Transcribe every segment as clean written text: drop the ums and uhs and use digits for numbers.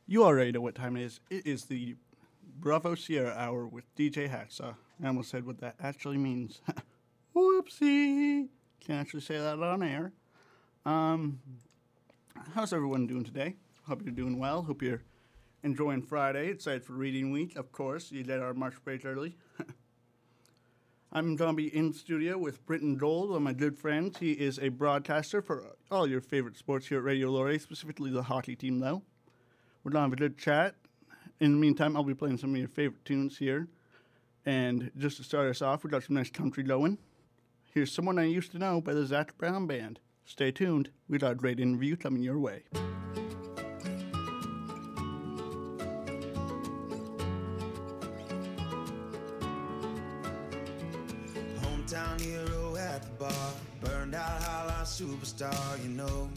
You already know what time it is. It is the Bravo Sierra Hour with DJ Hacksaw. I almost said what that actually means. Whoopsie. Can't actually say that on air. How's everyone doing today? Hope you're doing well. Hope you're enjoying Friday. Excited for reading week, of course. You did our March break early. I'm going to be in studio with Britton Dole, one of my good friends. He is a broadcaster for all your favorite sports here at Radio Laurier, specifically the hockey team, though. We're going to have a good chat. In the meantime, I'll be playing some of your favorite tunes here. And just to start us off, we got some nice country going. Here's Someone I Used to Know by the Zac Brown Band. Stay tuned. We got a great interview coming your way. Hometown hero at the bar, burned out highlight superstar, you know.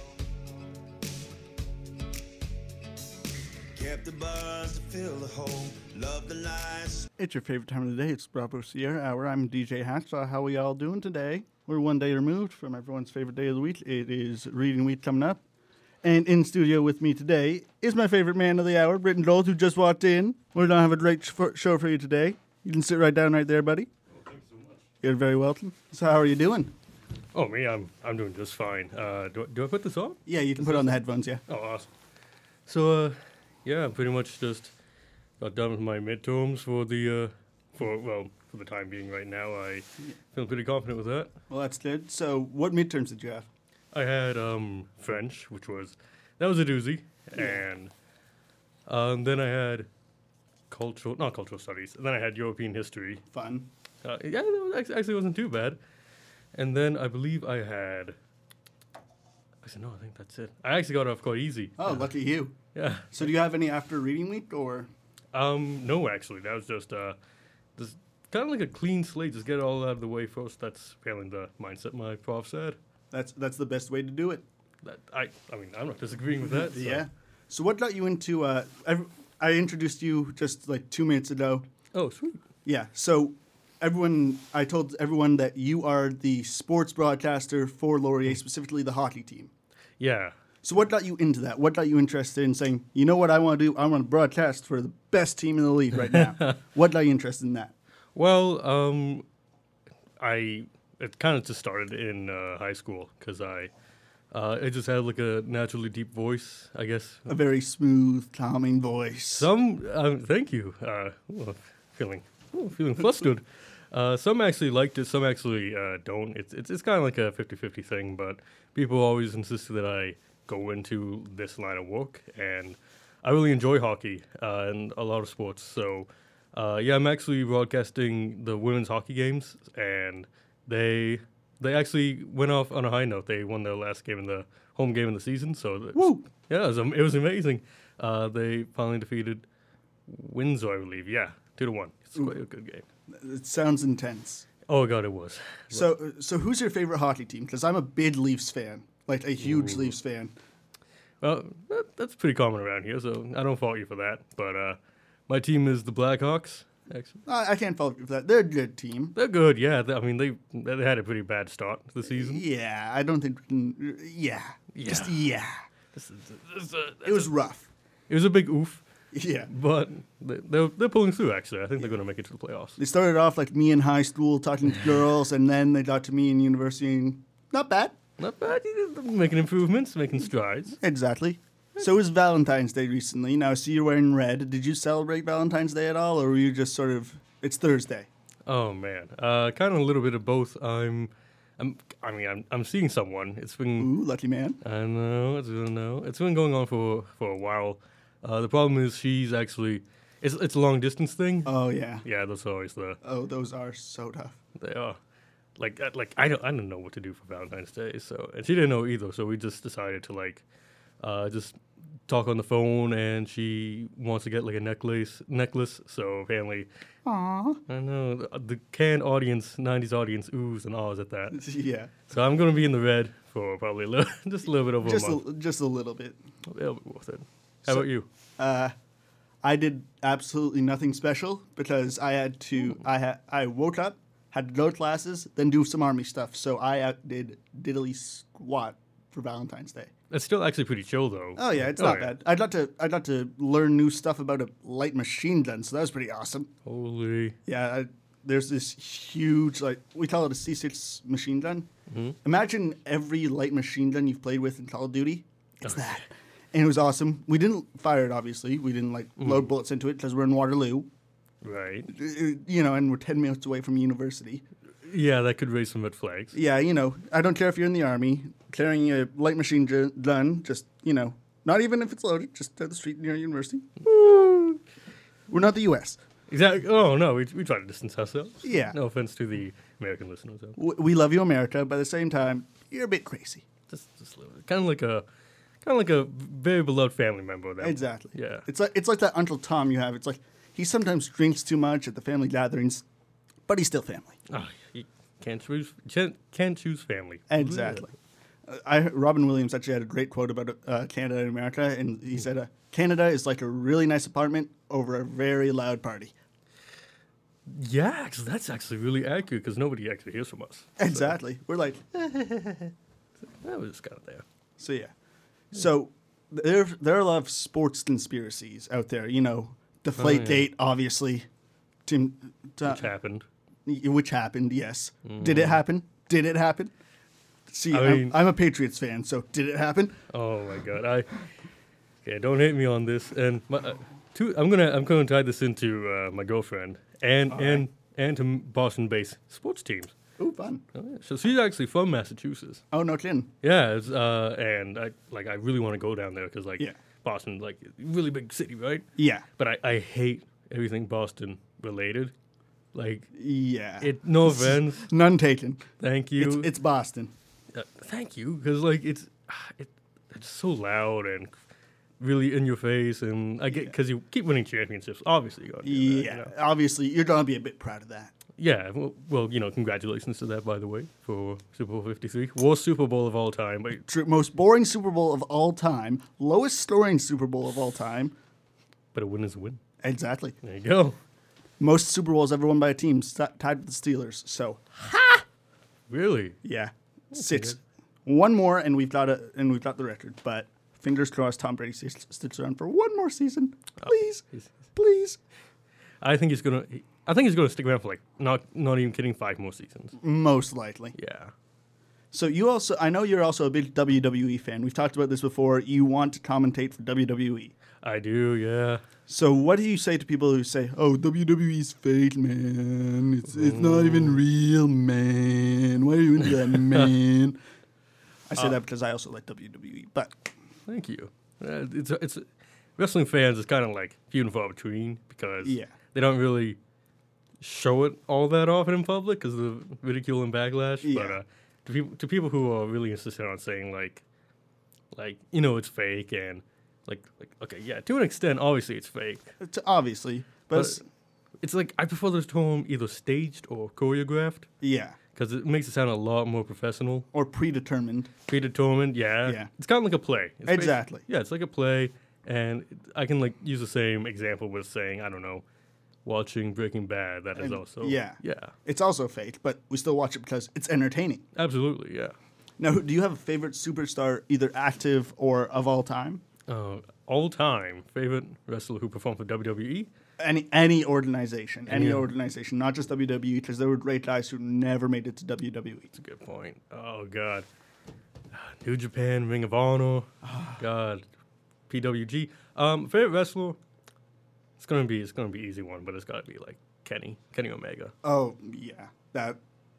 Kept the buzz to fill the hole, loved the lights. It's your favorite time of the day. It's Bravo Sierra Hour. I'm DJ Hacksaw. How are we all doing today? We're one day removed from everyone's favorite day of the week. It is reading week coming up. And in studio with me today is my favorite man of the hour, Britton Dole, who just walked in. We're going to have a great show for you today. You can sit right down right there, buddy. Oh, thanks so much. You're very welcome. So how are you doing? Oh, me, I'm doing just fine. Do I put this on? Yeah, you can put on the headphones, yeah. Oh, awesome. So, yeah, I'm pretty much just got done with my midterms for the time being right now. I feel pretty confident with that. Well, that's good. So what midterms did you have? I had French, that was a doozy, and then I had not cultural studies, and then I had European history. Fun. Yeah, that actually wasn't too bad. And then I believe I had. I said no. I think that's it. I actually got off quite easy. Oh, lucky you. Yeah. So do you have any after reading week or? No, actually, that was just kind of like a clean slate. Just get it all out of the way first. That's apparently the mindset my prof said. That's the best way to do it. I mean, I'm not disagreeing with that. So. Yeah. So what got you into? I introduced you just like 2 minutes ago. Oh, sweet. Yeah. So I told everyone that you are the sports broadcaster for Laurier, specifically the hockey team. Yeah. So what got you into that? What got you interested in saying, you know what I want to do? I want to broadcast for the best team in the league right now. What got you interested in that? Well, it kind of just started in high school because I just had like a naturally deep voice, I guess. A very smooth, calming voice. Thank you. Feeling flustered. Some actually liked it, some actually don't. It's kind of like a 50-50 thing, but people always insisted that I go into this line of work, and I really enjoy hockey and a lot of sports. So, I'm actually broadcasting the women's hockey games, and they actually went off on a high note. They won their last game in the home game of the season. So, Woo! Yeah, it was amazing. They finally defeated Windsor, I believe. Yeah, 2-1. It's quite a good game. It sounds intense. Oh God, it was. So who's your favorite hockey team? Because I'm a big Leafs fan, like a huge Leafs fan. Well, that's pretty common around here, so I don't fault you for that. But my team is the Blackhawks. Actually, I can't fault you for that. They're a good team. they're good. Yeah, I mean they had a pretty bad start to the season. Yeah, I don't think we can. Yeah. Just yeah. This It was rough. It was a big oof, Yeah. but they're pulling through. Actually, I think they're going to make it to the playoffs. They started off like me in high school talking to girls, and then they got to me in university. And not bad. Not bad. Making improvements, making strides. Exactly. So it was Valentine's Day recently. Now I see you're wearing red. Did you celebrate Valentine's Day at all, or were you just sort of? It's Thursday. Oh man, kind of a little bit of both. I'm seeing someone. It's been. Ooh, lucky man. I know. It's been going on for a while. The problem is she's actually. It's a long distance thing. Oh yeah. Yeah, that's always Oh, those are so tough. they are. Like I don't know what to do for Valentine's Day. So and she didn't know either. So we just decided to just talk on the phone, and she wants to get like a necklace. So apparently, Aww. I know the canned audience, 90s audience, oohs and ahs at that. Yeah. So I'm gonna be in the red for probably just a little bit over a month. Just a little bit. It'll be worth it. How about you? I did absolutely nothing special because I had to. I woke up, had to go to classes, then do some army stuff. So I did diddly squat for Valentine's Day. It's still actually pretty chill though. Oh yeah, it's not bad. I'd like to learn new stuff about a light machine gun, so that was pretty awesome. Holy. Yeah, there's this huge, like, we call it a C6 machine gun. Mm-hmm. Imagine every light machine gun you've played with in Call of Duty. It's that. And it was awesome. We didn't fire it, obviously. We didn't, like, load bullets into it because we're in Waterloo. Right. You know, and we're 10 minutes away from university. Yeah, that could raise some red flags. Yeah, you know, I don't care if you're in the Army. Carrying a light machine gun, just, you know, not even if it's loaded, just down the street near university. Woo! We're not the U.S. Exactly. Oh no, we try to distance ourselves. Yeah. No offense to the American listeners. We love you, America, but at the same time, you're a bit crazy. Just a little bit. Kind of like a very beloved family member. That Exactly. Yeah. It's like that Uncle Tom you have. It's like he sometimes drinks too much at the family gatherings, but he's still family. Oh, you can't choose family. Exactly. Robin Williams actually had a great quote about Canada and America, and he said, "Canada is like a really nice apartment over a very loud party." Yeah, 'cause that's actually really accurate because nobody actually hears from us. Exactly. We're like, That was just kind of there. so yeah. So there are a lot of sports conspiracies out there. You know, Deflategate, obviously. Which happened. Which happened, yes. Did it happen? Did it happen? See, I mean- I'm a Patriots fan, so did it happen? Oh my god! Okay, don't hate me on this. And I'm gonna tie this into my girlfriend and to Boston-based sports teams. Ooh, fun. Oh, yeah. So she's actually from Massachusetts. Oh, no kidding. Yeah, and I really want to go down there because Yeah. Boston, like, really big city, right? Yeah. But I hate everything Boston related. Like, Yeah. no offense. None taken. Thank you. It's Boston. Thank you, because like it's so loud and really in your face, and I get because you keep winning championships. Obviously, you gotta do that, Yeah. you know? Obviously, you're going to be a bit proud of that. Yeah. Well, congratulations to that, by the way, for Super Bowl 53, worst Super Bowl of all time. But, Most boring Super Bowl of all time. Lowest scoring Super Bowl of all time. but a win is a win. Exactly. There you go. Most Super Bowls ever won by a team tied with the Steelers. So, Really? yeah. 6. One more, and we've got the record. But fingers crossed, Tom Brady sticks around for one more season. Please, please. I think he's gonna stick around for like not even kidding 5 more seasons. Most likely. Yeah. So I know you're also a big WWE fan. We've talked about this before. You want to commentate for WWE. I do. Yeah. So what do you say to people who say, "Oh, WWE's fake, man. It's not even real, man. Why are you into that, man?" I say that because I also like WWE. But Thank you. It's wrestling fans is kind of like few and far between because they don't really show it all that often in public because of the ridicule and backlash. Yeah. But to people who are really insistent on saying like it's fake and like okay, yeah, to an extent, obviously it's fake. obviously, but it's like I prefer this term either staged or choreographed yeah, because it makes it sound a lot more professional. or predetermined. Predetermined, yeah. Yeah. It's kind of like a play. It's Exactly. yeah, it's like a play, and I can like use the same example with saying, I don't know, watching Breaking Bad. That is also yeah. yeah, It's also fake, but we still watch it because it's entertaining. absolutely, yeah. Now, do you have a favorite superstar, either active or of all time? All time favorite wrestler who performed for WWE. Any organization, not just WWE, because there were great guys who never made it to WWE. That's a good point. Oh God, New Japan, Ring of Honor, God, PWG. Favorite wrestler. It's gonna be easy one, but it's gotta be like Kenny Omega. Oh yeah,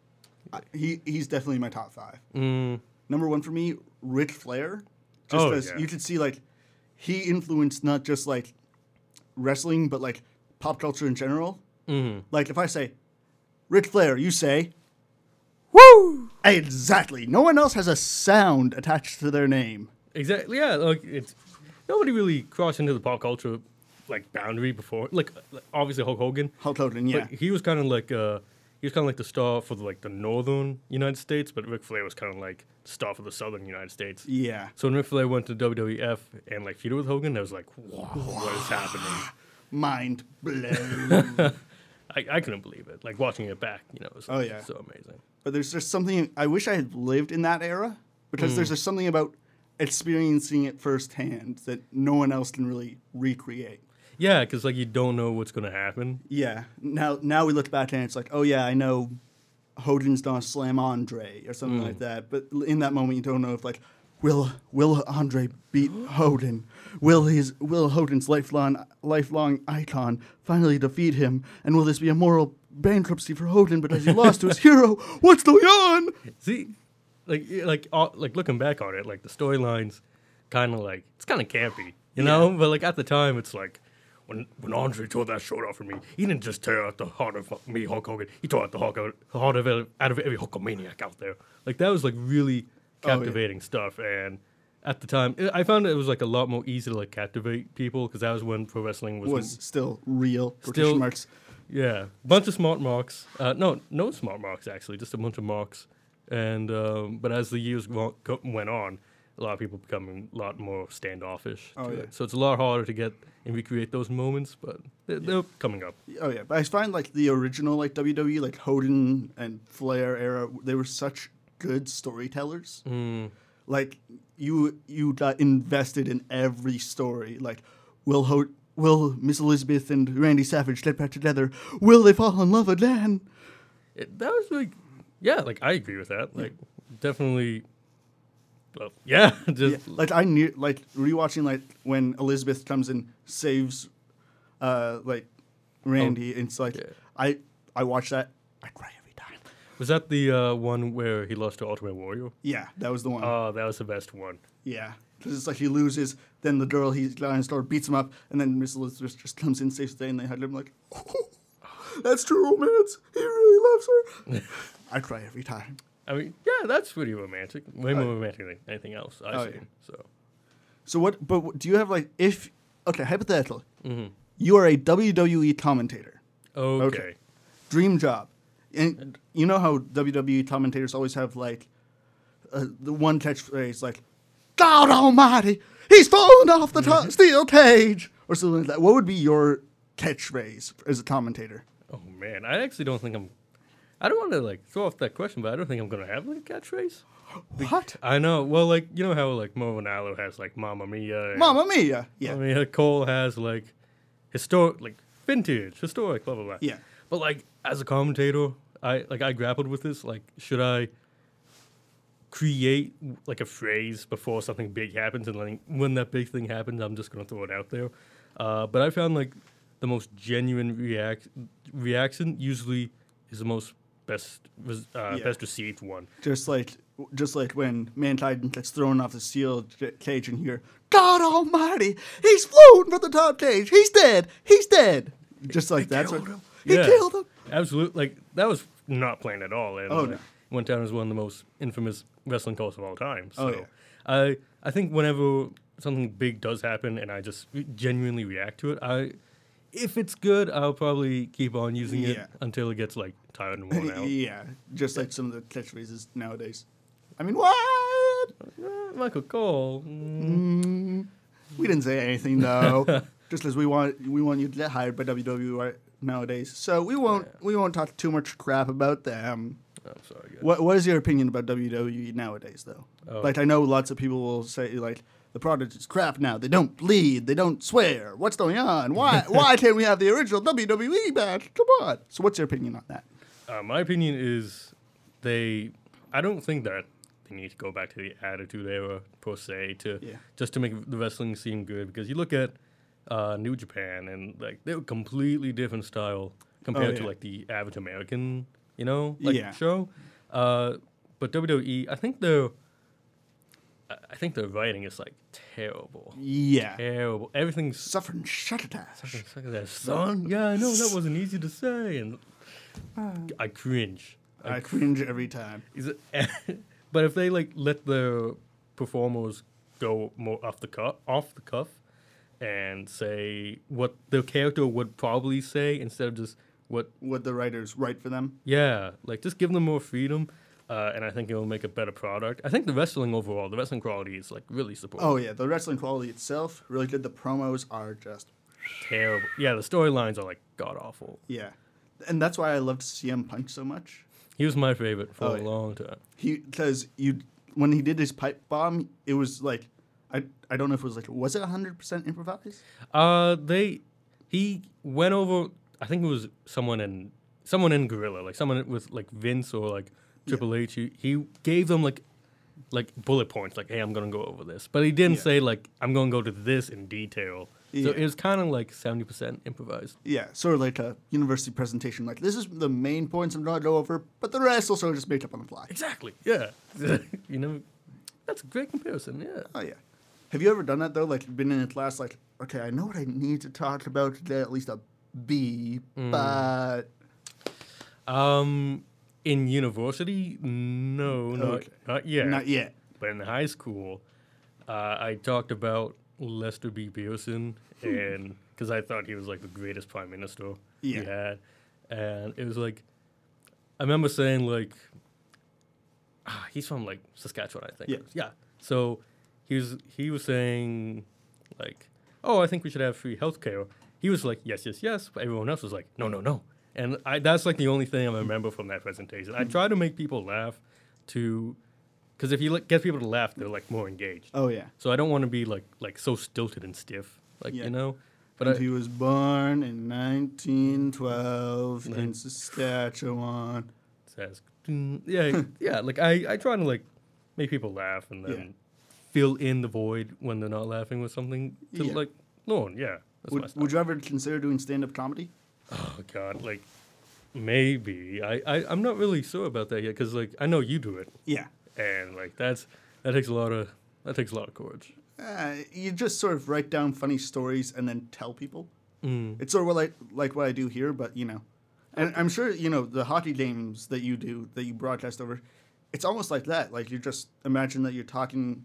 he's definitely my top 5. Mm. Number 1 for me, Ric Flair, just because you could see like he influenced not just like wrestling, but like pop culture in general. Mm-hmm. Like if I say Ric Flair, you say woo. Exactly. No one else has a sound attached to their name. Exactly. Yeah. Like it's nobody really crossed into the pop culture like boundary before. Like obviously Hulk Hogan. Hulk Hogan, yeah. But he was kind of like the star for the northern United States, but Ric Flair was kind of like the star for the southern United States. Yeah. So when Ric Flair went to WWF and like feuded with Hogan, I was like, wow, what is happening? Mind blown. I couldn't believe it. Like watching it back, it was Oh, yeah. so amazing. But there's just something, I wish I had lived in that era, because there's just something about experiencing it firsthand that no one else can really recreate. Yeah, because like you don't know what's gonna happen. Yeah. Now we look back and it's like, oh yeah, I know Hogan's gonna slam Andre or something like that. But in that moment, you don't know if like, will Andre beat Hogan? Will Hogan's lifelong icon finally defeat him? And will this be a moral bankruptcy for Hogan because he lost to his hero? What's going on? See, like looking back on it, like the storyline's kind of like it's kind of campy, you know. But like at the time, it's like when Andre tore that shirt off of me, he didn't just tear out the heart of me, Hulk Hogan. He tore out the heart of every Hulkamaniac out there. Like that was like really captivating stuff. And at the time, I found it was like a lot more easy to like captivate people because that was when pro wrestling was still real. Still, marks. Yeah, bunch of smart marks. No smart marks actually, just a bunch of marks. And but as the years went on, a lot of people becoming a lot more standoffish. It. So it's a lot harder to get and recreate those moments, but they're coming up. Oh yeah, but I find like the original like WWE, like Hogan and Flair era, they were such good storytellers. Like you got invested in every story. Like will Miss Elizabeth and Randy Savage get back together? Will they fall in love again? That was like, yeah, like I agree with that. Like definitely. Well, yeah, like I knew, like rewatching, like when Elizabeth comes and saves, like Randy, and it's like I watch that, I cry every time. Was that the one where he lost to Ultimate Warrior? Yeah, that was the one. Oh, that was the best one. Yeah, because it's like he loses, then the girl he's got in store beats him up, and then Miss Elizabeth just comes in, saves the day, and they hug him like, oh, that's true romance. He really loves her. I cry every time. I mean, yeah, that's pretty romantic. Way more romantic than anything else I've seen. So what? But do you have like hypothetical? You are a WWE commentator. Okay. Dream job, and you know how WWE commentators always have like the one catchphrase like, "God Almighty, he's fallen off the steel cage," or something like that. What would be your catchphrase as a commentator? Oh man, I actually don't think I don't want to like throw off that question, but I don't think I'm gonna have like a catchphrase. What? I know. Well, like you know how like Mo Ronaldo has like "Mamma Mia." Mamma Mia. Yeah. I mean, Cole has like historic, like vintage, historic, blah blah blah. Yeah. But like as a commentator, I grappled with this. Like, should I create like a phrase before something big happens, and like when that big thing happens, I'm just gonna throw it out there. But I found like the most genuine reaction usually is the most best received one. Just like when Mankind gets thrown off the steel cage and hear, "God Almighty, he's floating from the top cage. He's dead. He's dead." Just like that. He killed him. Absolutely. Like that was not planned at all. And no. went down as one of the most infamous wrestling calls of all time. So yeah. I think whenever something big does happen and I just genuinely react to it, if it's good, I'll probably keep on using it until it gets like tired and worn out. Yeah, just like some of the catchphrases nowadays. I mean, what? Michael Cole. We didn't say anything though. Just as we want you to get hired by WWE nowadays. So we won't talk too much crap about them. I'm sorry, guys. What is your opinion about WWE nowadays though? Like I know lots of people will say like, the product is crap now. They don't bleed. They don't swear. What's going on? Why can't we have the original WWE match? Come on. So what's your opinion on that? My opinion is I don't think that they need to go back to the Attitude Era per se just to make the wrestling seem good, because you look at New Japan and like they're a completely different style compared to like the average American, show. But WWE, I think their writing is like terrible. Yeah. Terrible. Everything's suffering succotash. Son. Yeah, I know that wasn't easy to say, and I cringe. I cringe every time. But if they like let the performers go more off the cuff, and say what the character would probably say instead of just what the writers write for them. Yeah, like just give them more freedom. And I think it will make a better product. I think the wrestling overall, the wrestling quality is like really supportive. Oh yeah, the wrestling quality itself really good. The promos are just terrible. Yeah, the storylines are like god awful. Yeah, and that's why I loved CM Punk so much. He was my favorite for a long time. Because you when he did his pipe bomb, it was like, I don't know if it was like, was it 100% improvised? He went over. I think it was someone in Gorilla, like someone with like Vince or like Triple H. He gave them like bullet points, like, hey, I'm gonna go over this, but he didn't say like I'm gonna go to this in detail. So it was kind of like 70% improvised. Yeah, sort of like a university presentation. Like, this is the main points I'm going to go over, but the rest will sort of just made up on the fly. Exactly. Yeah. That's a great comparison. Yeah. Oh, yeah. Have you ever done that, though? Like, been in a class, like, okay, I know what I need to talk about today, at least a B, but... In university, no, not yet. Not yet. But in high school, I talked about Lester B. Pearson, and because I thought he was like the greatest prime minister we had, and it was like, I remember saying like, he's from like Saskatchewan, I think. Yeah. So he was saying like, oh, I think we should have free healthcare. He was like, yes, yes, yes, but everyone else was like, no, no, no. And that's like the only thing I remember from that presentation. I try to make people laugh because if you get people to laugh, they're like more engaged. Oh, yeah. So I don't want to be like so stilted and stiff, like, you know. But he was born in 1912 in Saskatchewan. Yeah. Like I try to like make people laugh and then fill in the void when they're not laughing with something. Like, no, yeah. Would you ever consider doing stand-up comedy? Oh God, like maybe. I'm not really sure about that yet because like I know you do it. Yeah. And like that takes a lot of courage. You just sort of write down funny stories and then tell people. It's sort of like what I do here, but you know, and I'm sure you know the hockey games that you do that you broadcast over. It's almost like that. Like you just imagine that you're talking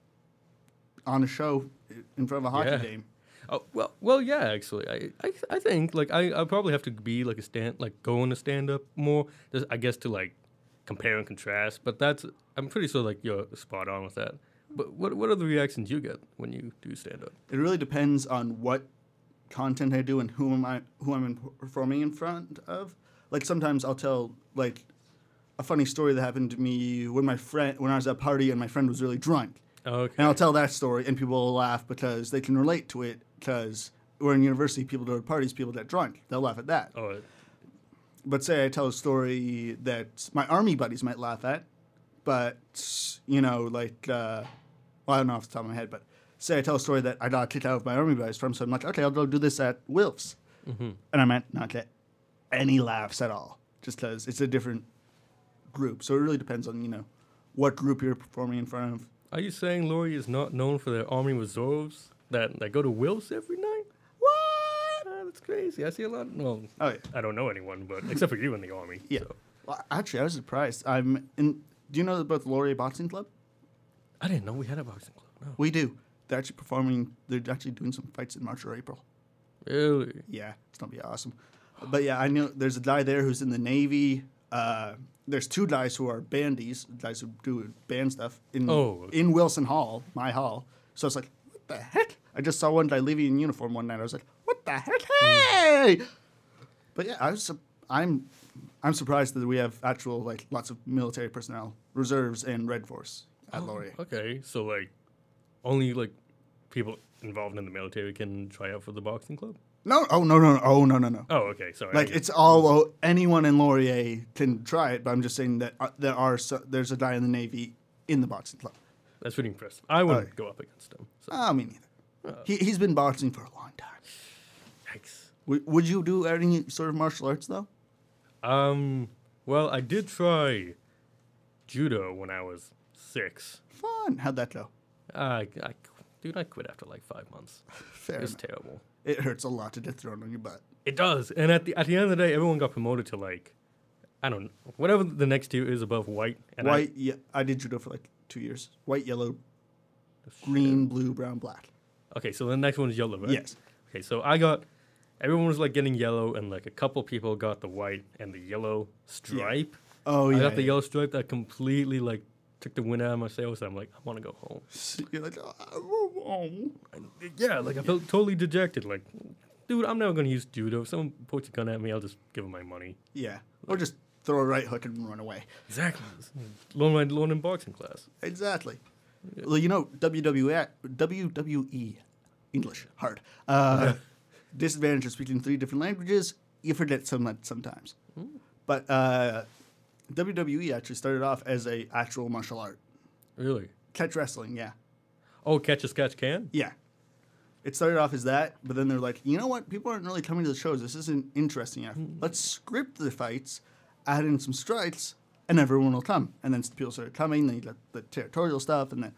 on a show in front of a hockey game. Oh well, yeah. Actually, I think like I probably have to be like going to stand up more. I guess to like compare and contrast. But I'm pretty sure like you're spot on with that. But what are the reactions you get when you do stand up? It really depends on what content I do and who I'm performing in front of. Like sometimes I'll tell like a funny story that happened to me when I was at a party and my friend was really drunk. Okay. And I'll tell that story and people will laugh because they can relate to it because we're in university, people go to parties, people get drunk. They'll laugh at that. Oh. But say I tell a story that my army buddies might laugh at, but, you know, like, well, I don't know off the top of my head, but say I tell a story that I got kicked out of my army buddies from, so I'm like, okay, I'll go do this at Wilf's. Mm-hmm. And I might not get any laughs at all, just because it's a different group. So it really depends on, you know, what group you're performing in front of. Are you saying Laurie is not known for their army reserves that go to Wilf's every night? What? That's crazy. I see a lot. Well, oh, yeah. I don't know anyone, but except for you in the army. Yeah. So. Well, actually, I was surprised. Do you know about the Laurier Boxing Club? I didn't know we had a boxing club. No. We do. They're actually doing some fights in March or April. Really? Yeah, it's going to be awesome. But yeah, I know there's a guy there who's in the Navy. There's two guys who are bandies, guys who do band stuff in Wilson Hall, my hall. So it's like, what the heck? I just saw one guy leaving in uniform one night. I was like, what the heck? Hey! But yeah, I'm surprised that we have actual like lots of military personnel, reserves, and Red Force at Laurier. Okay, so like only like people involved in the military can try out for the boxing club? No. No. Oh, okay. Sorry. Like it's all anyone in Laurier can try it, but I'm just saying that there's a guy in the Navy in the boxing club. That's pretty impressive. I wouldn't go up against him. So. Me neither. He's been boxing for a long time. Yikes. Would you do any sort of martial arts though? Well, I did try judo when I was 6. Fun. How'd that go? I quit after like 5 months. Fair It's enough. terrible. It hurts a lot to get thrown on your butt. It does. And at the end of the day, everyone got promoted to like, I don't know, whatever the next tier is above white. And white, I did judo for like 2 years. White, yellow, green, blue, brown, black. Okay, so the next one is yellow, right? Yes. Okay, so everyone was like getting yellow, and like a couple people got the white and the yellow stripe. Yeah. Oh, yeah. I got the yellow stripe that completely like took the wind out of my sails. I'm like, I want to go home. You're like, oh. Yeah, like I felt totally dejected. Like, dude, I'm never going to use judo. If someone puts a gun at me, I'll just give them my money. Yeah. Or just throw a right hook and run away. Exactly. Learn in boxing class. Exactly. Well, WWE, English, hard. Disadvantage of speaking 3 different languages, you forget sometimes. But WWE actually started off as a actual martial art. Really? Catch wrestling, yeah. Oh, catch as catch can? Yeah. It started off as that, but then they're like, you know what? People aren't really coming to the shows. This isn't interesting enough. Let's script the fights, add in some strikes, and everyone will come. And then people started coming. Then you got the territorial stuff, and then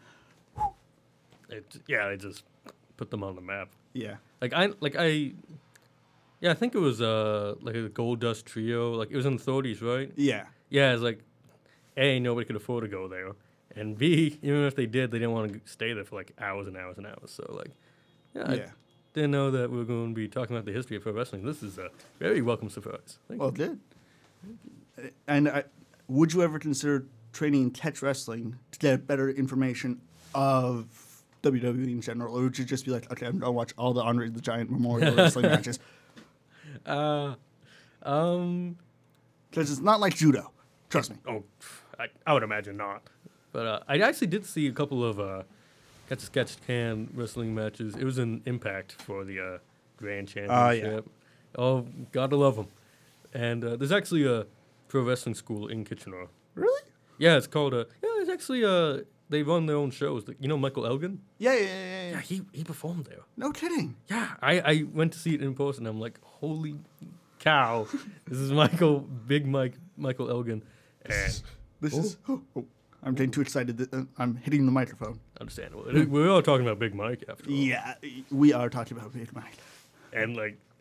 They just put them on the map. yeah, I think it was like a Gold Dust Trio. Like it was in the 30s, right? yeah, Yeah, it's like A, nobody could afford to go there, and B, even if they did, they didn't want to stay there for like hours and hours and hours. So like, I yeah. didn't know that we were going to be talking about the history of pro wrestling. This is a very welcome surprise. Thank Well, you. good. And would you ever consider training in catch wrestling to get better information of WWE in general, or would you just be like, okay, I'm gonna watch all the Andre the Giant Memorial Wrestling matches? Um, Because it's not like judo. Trust me. Oh, I would imagine not. But I actually did see a couple of catch as catch can wrestling matches. It was an Impact for the Grand Championship. Oh, gotta love them. And there's actually a pro wrestling school in Kitchener. Really? Yeah, it's called it's actually they run their own shows. You know Michael Elgin? Yeah. Yeah, he performed there. No kidding. Yeah, I went to see it in person. I'm like, holy cow, this is Michael Elgin. And This is. Oh, I'm getting too excited. That, I'm hitting the microphone. understandable. We're all talking about Big Mike after all. Yeah, we are talking about Big Mike. And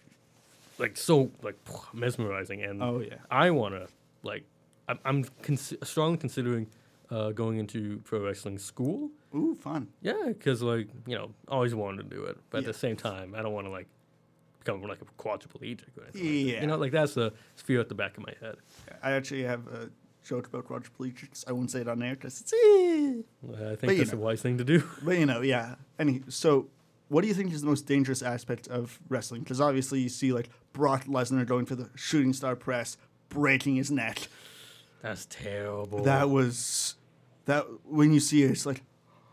so mesmerizing. And Oh, yeah. I wanna I'm strongly considering going into pro wrestling school. Ooh, fun. Yeah, because always wanted to do it, but at Yeah. the same time, I don't want to become like a quadriplegic or anything. Yeah. Like that. That's a fear at the back of my head. I actually have a joke about quadriplegics. I won't say it on air because it's. I think But, that's a wise thing to do. But yeah. So, what do you think is the most dangerous aspect of wrestling? Because obviously you see like Brock Lesnar going for the shooting star press, breaking his neck. That's terrible. That when you see it, it's like,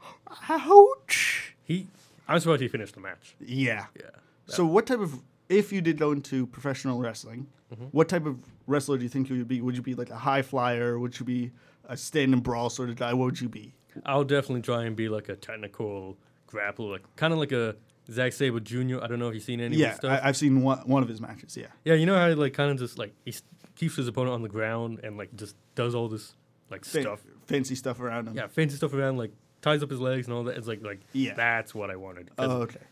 ouch. I'm surprised he finished the match. Yeah. Yeah. So what type of, if you did go into professional wrestling, what type of wrestler do you think you would be? Would you be like a high flyer? Would you be a stand and brawl sort of guy? What would you be? I'll definitely try and be like a technical grappler, kind of like a Zack Sabre Jr. I don't know if you've seen any of his stuff. I've seen one of his matches, yeah. Yeah, you know how he kind of just he keeps his opponent on the ground and just does all this stuff. Fancy stuff around him. Yeah, fancy stuff around, ties up his legs and all that. It's Yeah. That's what I wanted. 'Cause Oh, okay.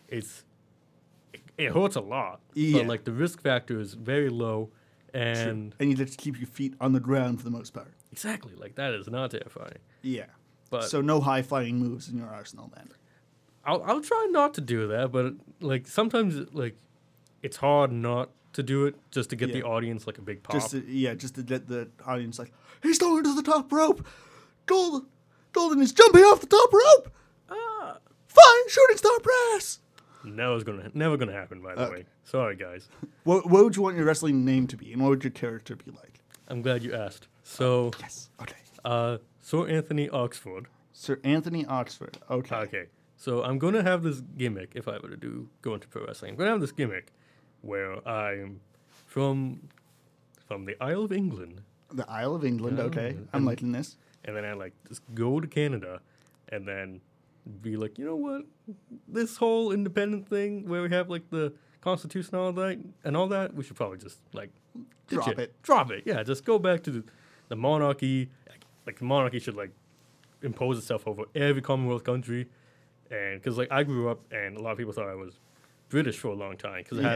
It hurts a lot, Yeah. but the risk factor is very low, and And you just keep your feet on the ground for the most part. exactly that is not terrifying. Yeah. But So no high flying moves in your arsenal then. I'll try not to do that, but sometimes it's hard not to do it just to get Yeah. the audience a big pop. Just to get the audience like, he's going to the top rope. Golden is jumping off the top rope. Fine, shooting star press. Never gonna happen. By the way, sorry guys. What would you want your wrestling name to be, and what would your character be like? I'm glad you asked. So, Yes. Okay. Sir Anthony Oxford. Sir Anthony Oxford. Okay. Okay, so I'm gonna have this gimmick if I were to go into pro wrestling. I'm gonna have this gimmick where I'm from the Isle of England, The Isle of England. Oh, Okay. I'm and- liking this. and then I just go to Canada, and then be you know what, this whole independent thing where we have the Constitution and all that, we should probably just drop it. Yeah, just go back to the monarchy. The monarchy should impose itself over every Commonwealth country, and because I grew up and a lot of people thought I was British for a long time because I had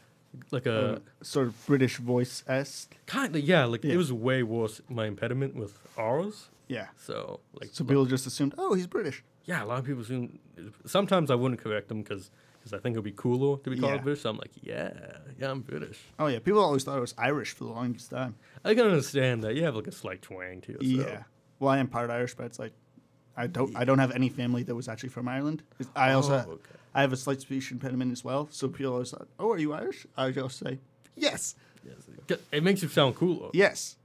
a Sort of British voice esque. kind of Yeah. it was way worse my impediment with R's. Yeah. So So people just assumed, oh, he's British. yeah, a lot of people assume. Sometimes I wouldn't correct them because I think it would be cooler to be called Yeah. British. So I'm yeah, I'm British. Oh yeah. People always thought I was Irish for the longest time. I can understand that you have a slight twang to yourself. Yeah. Well, I am part Irish, but it's I don't have any family that was actually from Ireland. I also okay. I have a slight speech impediment as well. So people always thought, oh, are you Irish? I just say yes. Yes, it makes you sound cooler. Yes.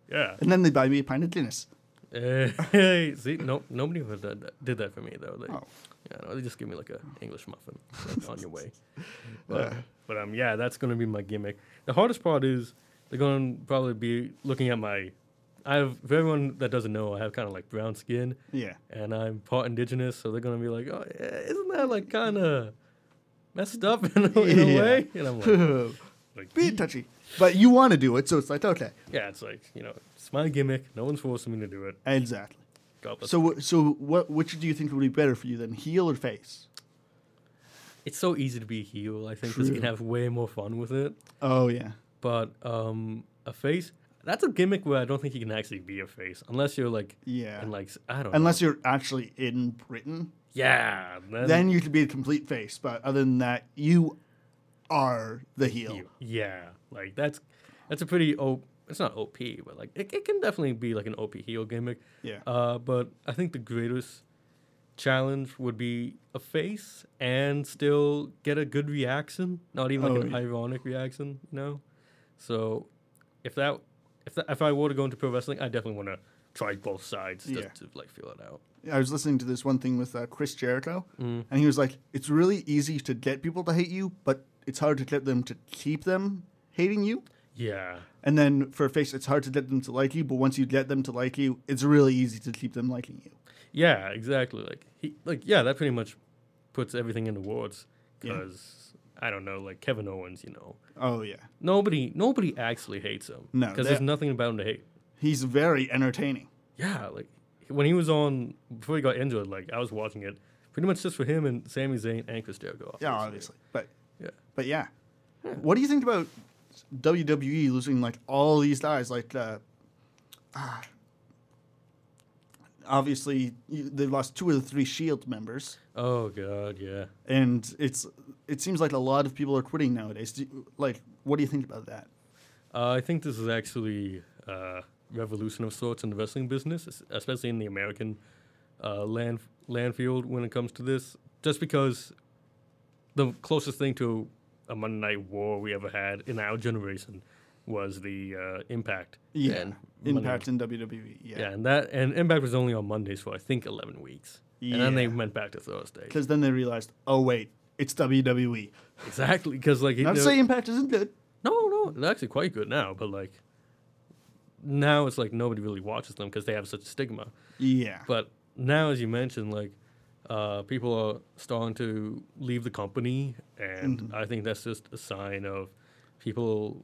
Yeah. And then they buy me a pint of Guinness. Hey, see, no, nobody ever did that for me though. They, Oh. yeah, no, they just give me like a English muffin like, on your way. But yeah, that's gonna be my gimmick. The hardest part is they're gonna probably be looking at my. For everyone that doesn't know, I have kind of like brown skin, Yeah. and I'm part indigenous, so they're gonna be like, "Oh, yeah, isn't that like kind of messed up in a Yeah. way?" And I'm like, Be touchy. But you want to do it, so it's like, okay. yeah, it's like it's my gimmick. No one's forcing me to do it. Exactly. God bless. Which do you think would be better for you then, heel or face? It's so easy to be a heel. I think because you True. can have way more fun with it. Oh, yeah. But a face, that's a gimmick where I don't think you can actually be a face unless you're like Yeah. in like I don't Unless know. you're actually in Britain, Yeah, then you could be a complete face. But other than that, you are the heel. Yeah, like that's a pretty it's not OP, but like it can definitely be like an OP heel gimmick. Yeah. But I think the greatest challenge would be a face and still get a good reaction, not even like an yeah. ironic reaction, So if I were to go into pro wrestling, I definitely want to try both sides Yeah. just to like feel it out. I was listening to this one thing with Chris Jericho, Mm. and he was like, it's really easy to get people to hate you, but it's hard to get them to keep them hating you. Yeah, And then for a face, it's hard to get them to like you, but once you get them to like you, it's really easy to keep them liking you. yeah, exactly. That pretty much puts everything into words. Yeah. Because I don't know, like Kevin Owens, Oh, yeah. nobody actually hates him. No, because there's nothing about him to hate. He's very entertaining. Yeah, like when he was on before he got injured, like I was watching it pretty much just for him and Sami Zayn and Chris Jericho. Yeah, obviously. But Yeah. yeah. What do you think about WWE losing like all these guys? Like, obviously they've lost 2 of the 3 Shield members, Oh god, yeah. and it seems like a lot of people are quitting nowadays. What do you think about that? I think this is actually a revolution of sorts in the wrestling business, especially in the American land field when it comes to this. Just because the closest thing to a Monday Night War we ever had in our generation was the Impact. Yeah, And Impact in WWE. Yeah, and Impact was only on Mondays for I think 11 weeks, and then they went back to Thursday. Because then they realized, oh wait, it's WWE. Exactly, because like Not to say Impact isn't good. no, it's actually quite good now, but like now it's like nobody really watches them because they have such a stigma. Yeah. But now, as you mentioned, like people are starting to leave the company, and I think that's just a sign of people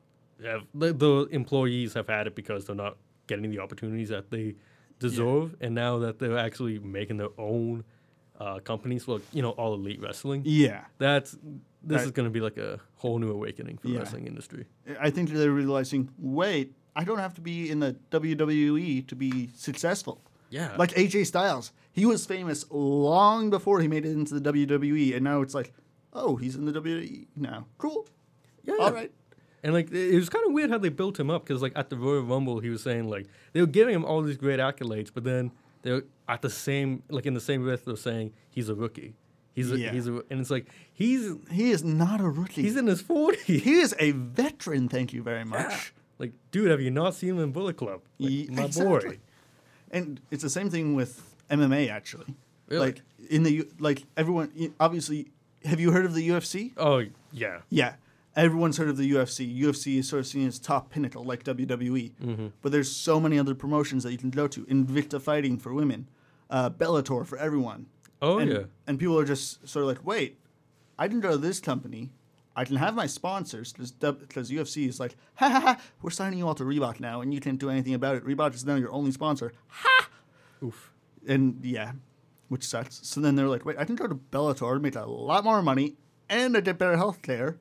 the employees have had it because they're not getting the opportunities that they deserve, and now that they're actually making their own companies for All Elite Wrestling, Yeah. this is going to be like a whole new awakening for the Yeah. wrestling industry. I think they're realizing, wait, I don't have to be in the WWE to be successful. Yeah, Like AJ Styles. He was famous long before he made it into the WWE, and now it's like, oh, he's in the WWE now. Cool. yeah, All right. And like it was kind of weird how they built him up because like at the Royal Rumble he was saying like they were giving him all these great accolades, but then they're at the same in the same breath they're saying he's a rookie. And it's like He is not a rookie. he's in his 40s. He is a veteran, thank you very much. Yeah. Like, dude, have you not seen him in Bullet Club? Like, my boy. And it's the same thing with MMA, actually. Really? Like everyone, obviously, have you heard of the UFC? Oh yeah. Yeah. Everyone's heard of the UFC. UFC is sort of seen as top pinnacle, like WWE. Mm-hmm. But there's so many other promotions that you can go to. Invicta Fighting for women, Bellator for everyone. Oh and, yeah. And people are just sort of like, wait, I can go to this company. I can have my sponsors because UFC is like, ha ha ha, we're signing you all to Reebok now, and you can't do anything about it. Reebok is now your only sponsor. Ha! Oof. And yeah, which sucks. So then they're like, wait, I can go to Bellator, make a lot more money, and I get better health care.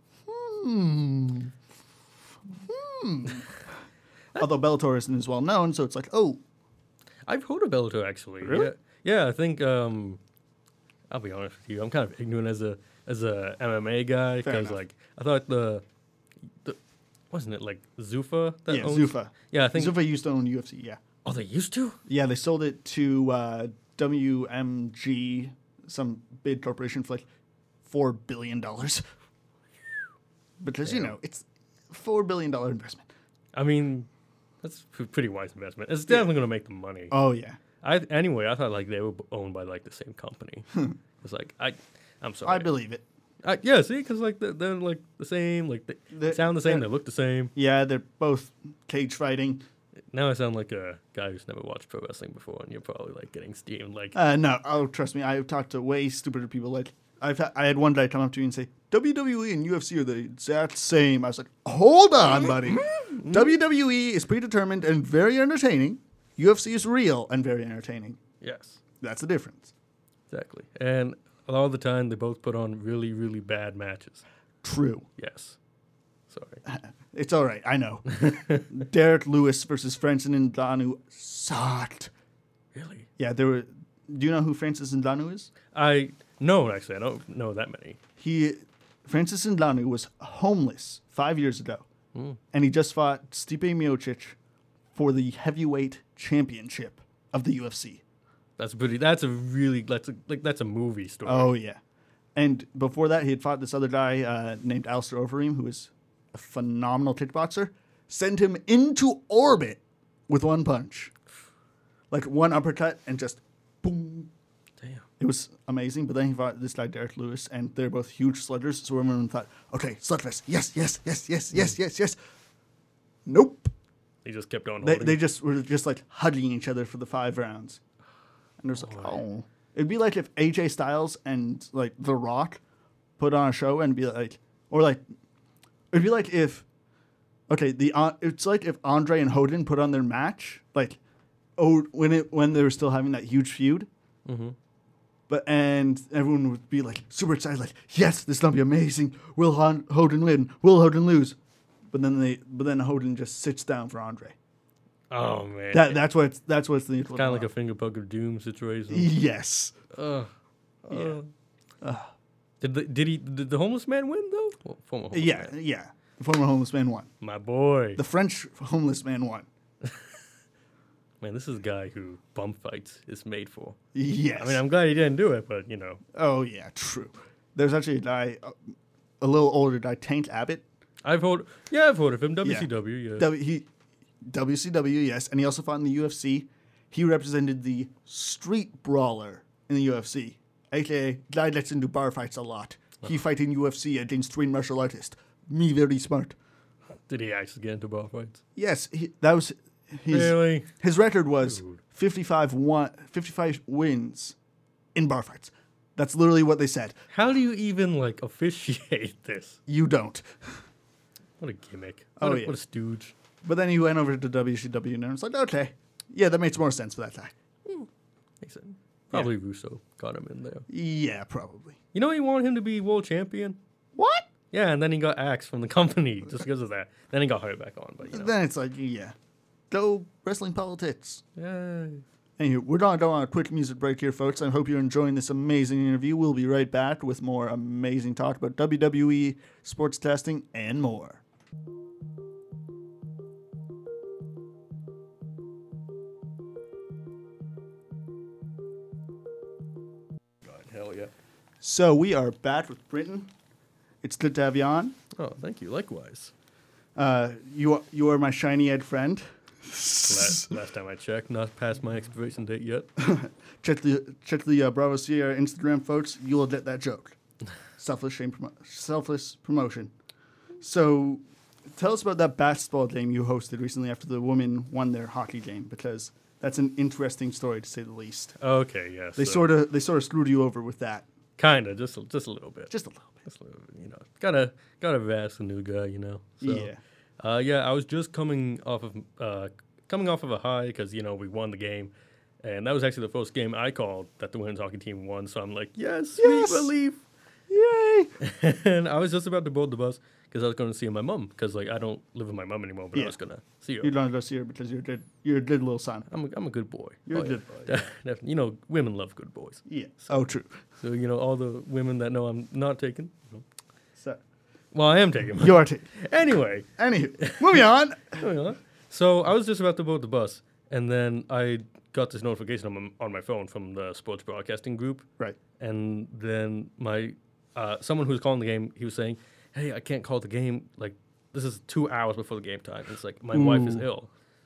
Although Bellator isn't as well known, so it's like, oh. I've heard of Bellator actually. Really? Yeah. I think I'll be honest with you. I'm kind of ignorant as a MMA guy Fair because enough. like I thought the wasn't it like Zuffa that Yeah, owns? Zuffa. Yeah, I think. Zuffa used to own UFC, yeah. Oh, they used to. Yeah, they sold it to WMG, some big corporation, for like $4 billion. Because, Damn. it's $4 billion investment. I mean, That's a pretty wise investment. It's definitely going to make them money. Oh yeah. I thought like they were owned by like the same company. It's like I'm sorry. I believe it. Yeah, see, because like they're like the same, like they sound the same, they look the same. Yeah, they're both cage fighting. Now I sound like a guy who's never watched pro wrestling before, and you're probably like getting steamed. Like, No, oh trust me, I've talked to way stupider people. Like I had one guy come up to me and say WWE and UFC are the exact same. I was like, hold on, buddy. WWE is predetermined and very entertaining. UFC is real and very entertaining. yes, That's the difference. exactly. And a lot of the time, they both put on really, really bad matches. True. Yes. Sorry. It's all right. I know. Derek Lewis versus Francis Ngannou sucked. Really? Yeah, there were. Do you know who Francis Ngannou is? No, actually, I don't know that many. Francis Ngannou was homeless 5 years ago, and he just fought Stipe Miocic for the heavyweight championship of the UFC. That's a movie story. Oh yeah, and before that, he had fought this other guy named Alistair Overeem, who was a phenomenal kickboxer. Sent him into orbit with one punch, like one uppercut, and just boom. Damn. It was amazing, but then he fought this guy, Derek Lewis, and they're both huge sluggers, so everyone thought, okay, slugfest, yes. Nope. He just kept on They holding. just were just like hugging each other for the 5 rounds. And there's like, oh. It'd be like if AJ Styles and like The Rock put on a show and be like, or like, it'd be like if, okay, it's like if Andre and Hogan put on their match, like, when they were still having that huge feud. Mm-hmm. And everyone would be like super excited, like, yes, this is gonna be amazing. Will Hogan win? Will Hogan lose? But then Hogan just sits down for Andre. Oh man. That's what's the kind of like a finger poke of doom situation. Yes. Did the homeless man win though? Well, former homeless man. Yeah. The former homeless man won. My boy. The French homeless man won. Man, this is a guy who bum fights is made for. Yes. I mean, I'm glad he didn't do it, but you know. Oh yeah, true. There's actually a guy, a little older guy, Tank Abbott. I've heard of him. WCW, yeah. WCW, yes, and he also fought in the UFC. He represented the street brawler in the UFC, aka guy that's into bar fights a lot. He fight in UFC against trained martial artist. Me very smart. Did he actually get into bar fights? Yes, that was Really? his record was Dude. 55 wins in bar fights. That's literally what they said. How do you even like officiate this? You don't. What a gimmick. Oh, What yeah. a stooge. But then he went over to WCW and it's like, okay, yeah, that makes more sense for that guy. Makes sense. Probably Russo got him in there. Yeah, probably. You know, he wanted him to be world champion. What? Yeah, and then he got axed from the company just because of that. Then he got hired back on, but you know. Then it's like, yeah, go wrestling politics. Yeah. Anyway, we're going to go on a quick music break here, folks. I hope you're enjoying this amazing interview. We'll be right back with more amazing talk about WWE, sports testing, and more. God, hell yeah. So we are back with Britton. It's good to have you on. Oh, thank you. Likewise. You are my shiny head friend. Last time I checked, not past my expiration date yet. Check the Bravo Sierra Instagram, folks. You will get that joke. Selfless promotion. So, tell us about that basketball game you hosted recently after the women won their hockey game, because that's an interesting story to say the least. Okay, yes. They sort of screwed you over with that. Kind of, just a little bit. Just a little bit. Just a little bit, you know. Gotta ask the new guy, you know. So, Yeah. yeah, I was just coming off of a high because you know we won the game, and that was actually the first game I called that the women's hockey team won. So I'm like, yes, sweet relief, Yay! and I was just about to board the bus because I was going to see my mom because like I don't live with my mom anymore, but I Yeah. was gonna see her. You're going to go see her because you're a good little son. I'm a good boy. You're a yeah. good boy. Definitely. You know, women love good boys. Yeah. Oh, true. So you know, all the women that know I'm not taken. So, Well, I am taken. you are taking. Anyway. Anywho, moving on. Moving on. So I was just about to board the bus, and then I got this notification on my phone from the sports broadcasting group. Right. And then my someone who was calling the game, he was saying, "Hey, I can't call the game. Like, this is 2 hours before the game time. It's like my wife is ill."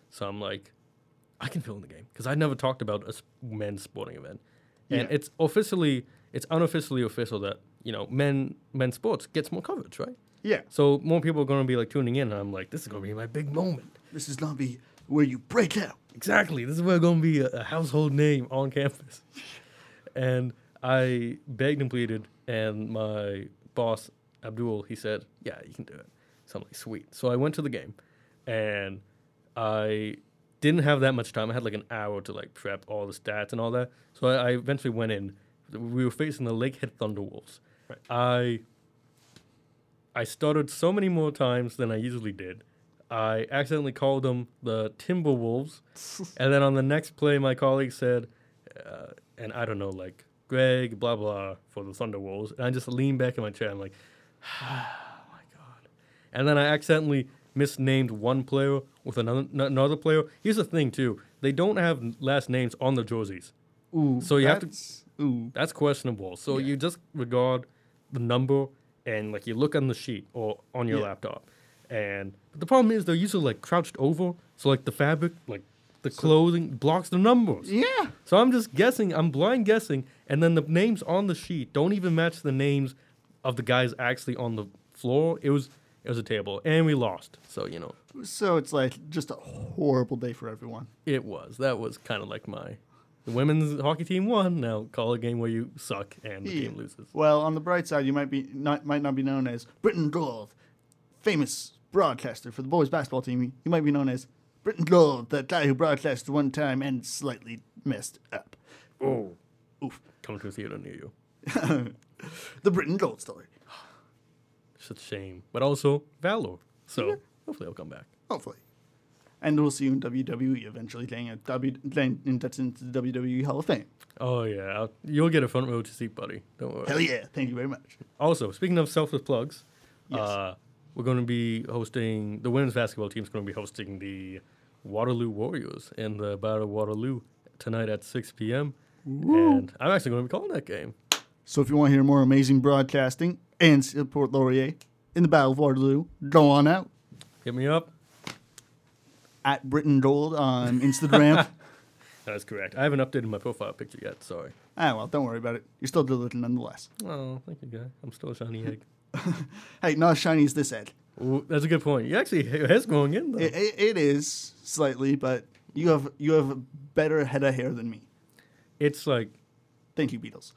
So I'm like, I can fill in the game because I never talked about a men's sporting event, and Yeah. it's unofficially official that men's sports gets more coverage, right? Yeah. So more people are going to be like tuning in, and I'm like, this is going to be my big moment. This is not be where you break out. Exactly. This is where I'm going to be a household name on campus. And I begged and pleaded, and my boss, Abdul, he said, yeah, you can do it. So I'm like, sweet. So I went to the game, and I didn't have that much time. I had like an hour to like prep all the stats and all that. So I eventually went in. We were facing the Lakehead Thunderwolves. Right. I stuttered so many more times than I usually did. I accidentally called them the Timberwolves. And then on the next play, my colleague said, and I don't know, like, Greg, blah, blah, for the Thunderwolves. And I just leaned back in my chair. I'm like, oh, my God. And then I accidentally misnamed one player with another player. Here's the thing, too. They don't have last names on the jerseys. Ooh. So you have to... Ooh. That's questionable. So Yeah. you just regard the number and, like, you look on the sheet or on your Yeah. laptop. But the problem is they're usually, like, crouched over. So, like, the fabric, like, the clothing blocks the numbers. Yeah. So I'm just guessing. I'm blind guessing. And then the names on the sheet don't even match the names of the guys actually on the floor. It was a table. And we lost. So, So it's like just a horrible day for everyone. it was. That was kind of like the women's hockey team won. Now call a game where you suck and the Yeah. team loses. Well, on the bright side, you might not be known as Britton Gold, famous broadcaster for the boys basketball team. You might be known as Britton Gold, that guy who broadcasted one time and slightly messed up. Oh. Oof. Coming to a theater near you. The Britton Gold story. Such a shame. But also valor. So hopefully I'll come back. Hopefully. And we'll see you in WWE eventually, that's into the WWE Hall of Fame. Oh, yeah. You'll get a front row to seat, buddy. Don't worry. Hell yeah. Thank you very much. Also, speaking of selfless plugs, Yes. we're going to be hosting, the women's basketball team is going to be hosting the Waterloo Warriors in the Battle of Waterloo tonight at 6 p.m. And I'm actually going to be calling that game. So if you want to hear more amazing broadcasting and support Laurier in the Battle of Waterloo, go on out. Hit me up. At Britton Gold on Instagram. That's correct. I haven't updated my profile picture yet. Sorry. Well, don't worry about it. You're still diluted nonetheless. Oh, thank you, guy. I'm still a shiny egg. Hey, not as shiny as this egg. Ooh, that's a good point. You actually, your hair's growing in, though. It is slightly, but you have a better head of hair than me. It's like, Thank you, Beatles.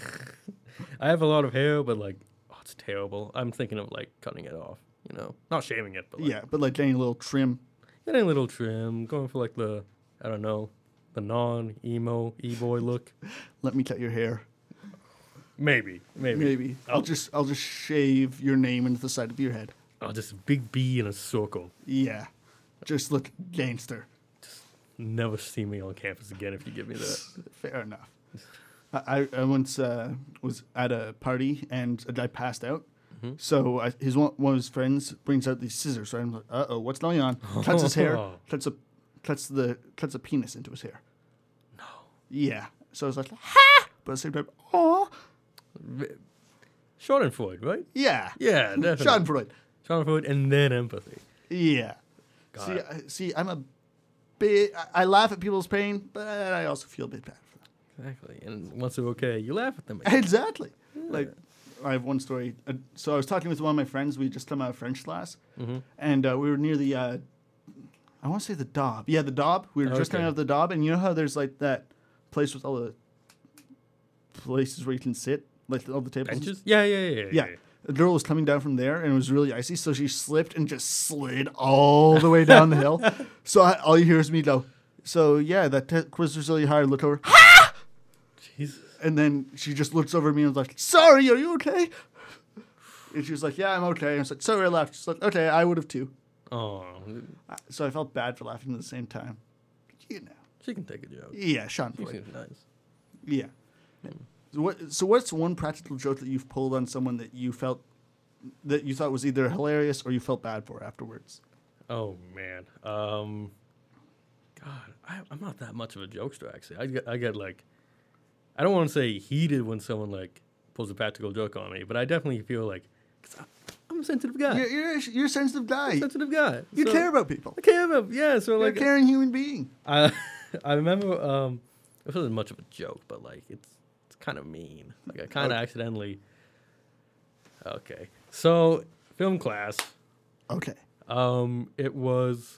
I have a lot of hair, but like, oh, it's terrible. I'm thinking of like cutting it off, Not shaving it, but like, Yeah, but like getting a little trim. getting a little trim, going for like the non-emo, e-boy look. Let me cut your hair. Maybe. Maybe. I'll just shave your name into the side of your head. Oh, just a big B in a circle. Yeah. Just look gangster. Never see me on campus again if you give me that. Fair enough. I once was at a party and a guy passed out. Mm-hmm. So one of his friends brings out these scissors. So I'm like, uh-oh, what's going on? Cuts his hair. Cuts a penis into his hair. No. Yeah. So I was like, ha! But at the same time, aw. Schadenfreude, right? Yeah. Yeah, definitely. Schadenfreude. Schadenfreude and then empathy. Yeah. Got See, it. see, I'm a bit. I laugh at people's pain, but I also feel a bit bad for them. Exactly. And once they're okay, you laugh at them. Exactly. Like, I have one story. So I was talking with one of my friends. We just come out of French class, and we were near the. I want to say the Daub. Yeah, the Daub. We were just coming out of the Daub, and you know how there's like that place with all the places where you can sit, like all the tables. Benches? Yeah. Yeah. A girl was coming down from there, and it was really icy, so she slipped and just slid all the way down the hill. So all you hear is me go, so yeah, that quiz was really hard. Look over. Jesus. And then she just looks over at me and was like, sorry, are you okay? And she was like, yeah, I'm okay. I was like, sorry, I laughed. She's like, okay, I would have too. Oh, So I felt bad for laughing at the same time. You know. she can take a joke. Yeah, Sean She Floyd. seems nice. Yeah. So what's one practical joke that you've pulled on someone that you thought was either hilarious or you felt bad for afterwards? Oh man, God, I'm not that much of a jokester actually. I get like, I don't want to say heated when someone like pulls a practical joke on me, but I definitely feel like, cause a sensitive guy. You're a sensitive guy. Sensitive guy. You care about people. I care about, yeah. So You're like, a caring human being. I remember it wasn't much of a joke, but like it's kind of mean. Like I kind of accidentally. Okay, so film class. Okay. It was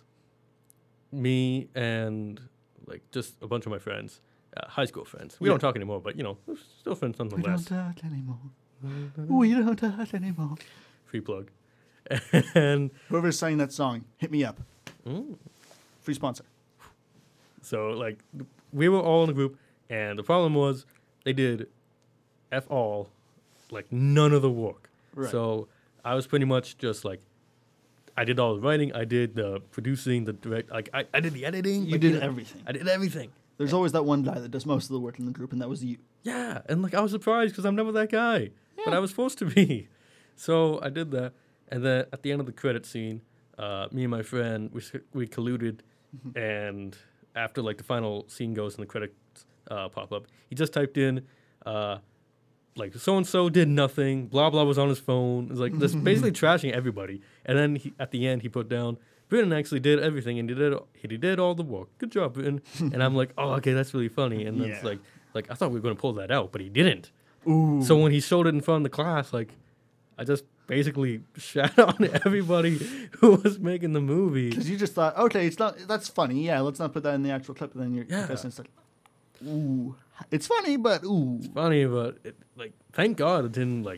me and like just a bunch of my friends, high school friends. We don't talk anymore, but we're still friends nonetheless. We don't talk anymore. We don't talk anymore. Free plug. And whoever's sang that song, hit me up. Free sponsor. So like we were all in a group, and the problem was they did F all, like none of the work. Right. So I was pretty much just like, I did all the writing, I did the producing, the direct, like I did the editing. You did everything. I did everything. There's always that one guy that does most of the work in the group, and that was you. Yeah, and like I was surprised because I'm never that guy, but I was supposed to be. So I did that, and then at the end of the credit scene, me and my friend we colluded, and after like the final scene goes and the credits pop up, he just typed in, like so and so did nothing, blah blah was on his phone. It's like just basically trashing everybody, and then at the end he put down, Britton actually did everything, and he did all the work. Good job, Britton. And I'm like, oh, okay, that's really funny. And then it's like I thought we were going to pull that out, but he didn't. Ooh. So when he showed it in front of the class, like, I just basically shat on everybody who was making the movie. Because you just thought, okay, that's funny. Yeah, let's not put that in the actual clip. And then your contestant's like, ooh. It's funny, but ooh. It's funny, but thank God it didn't, like,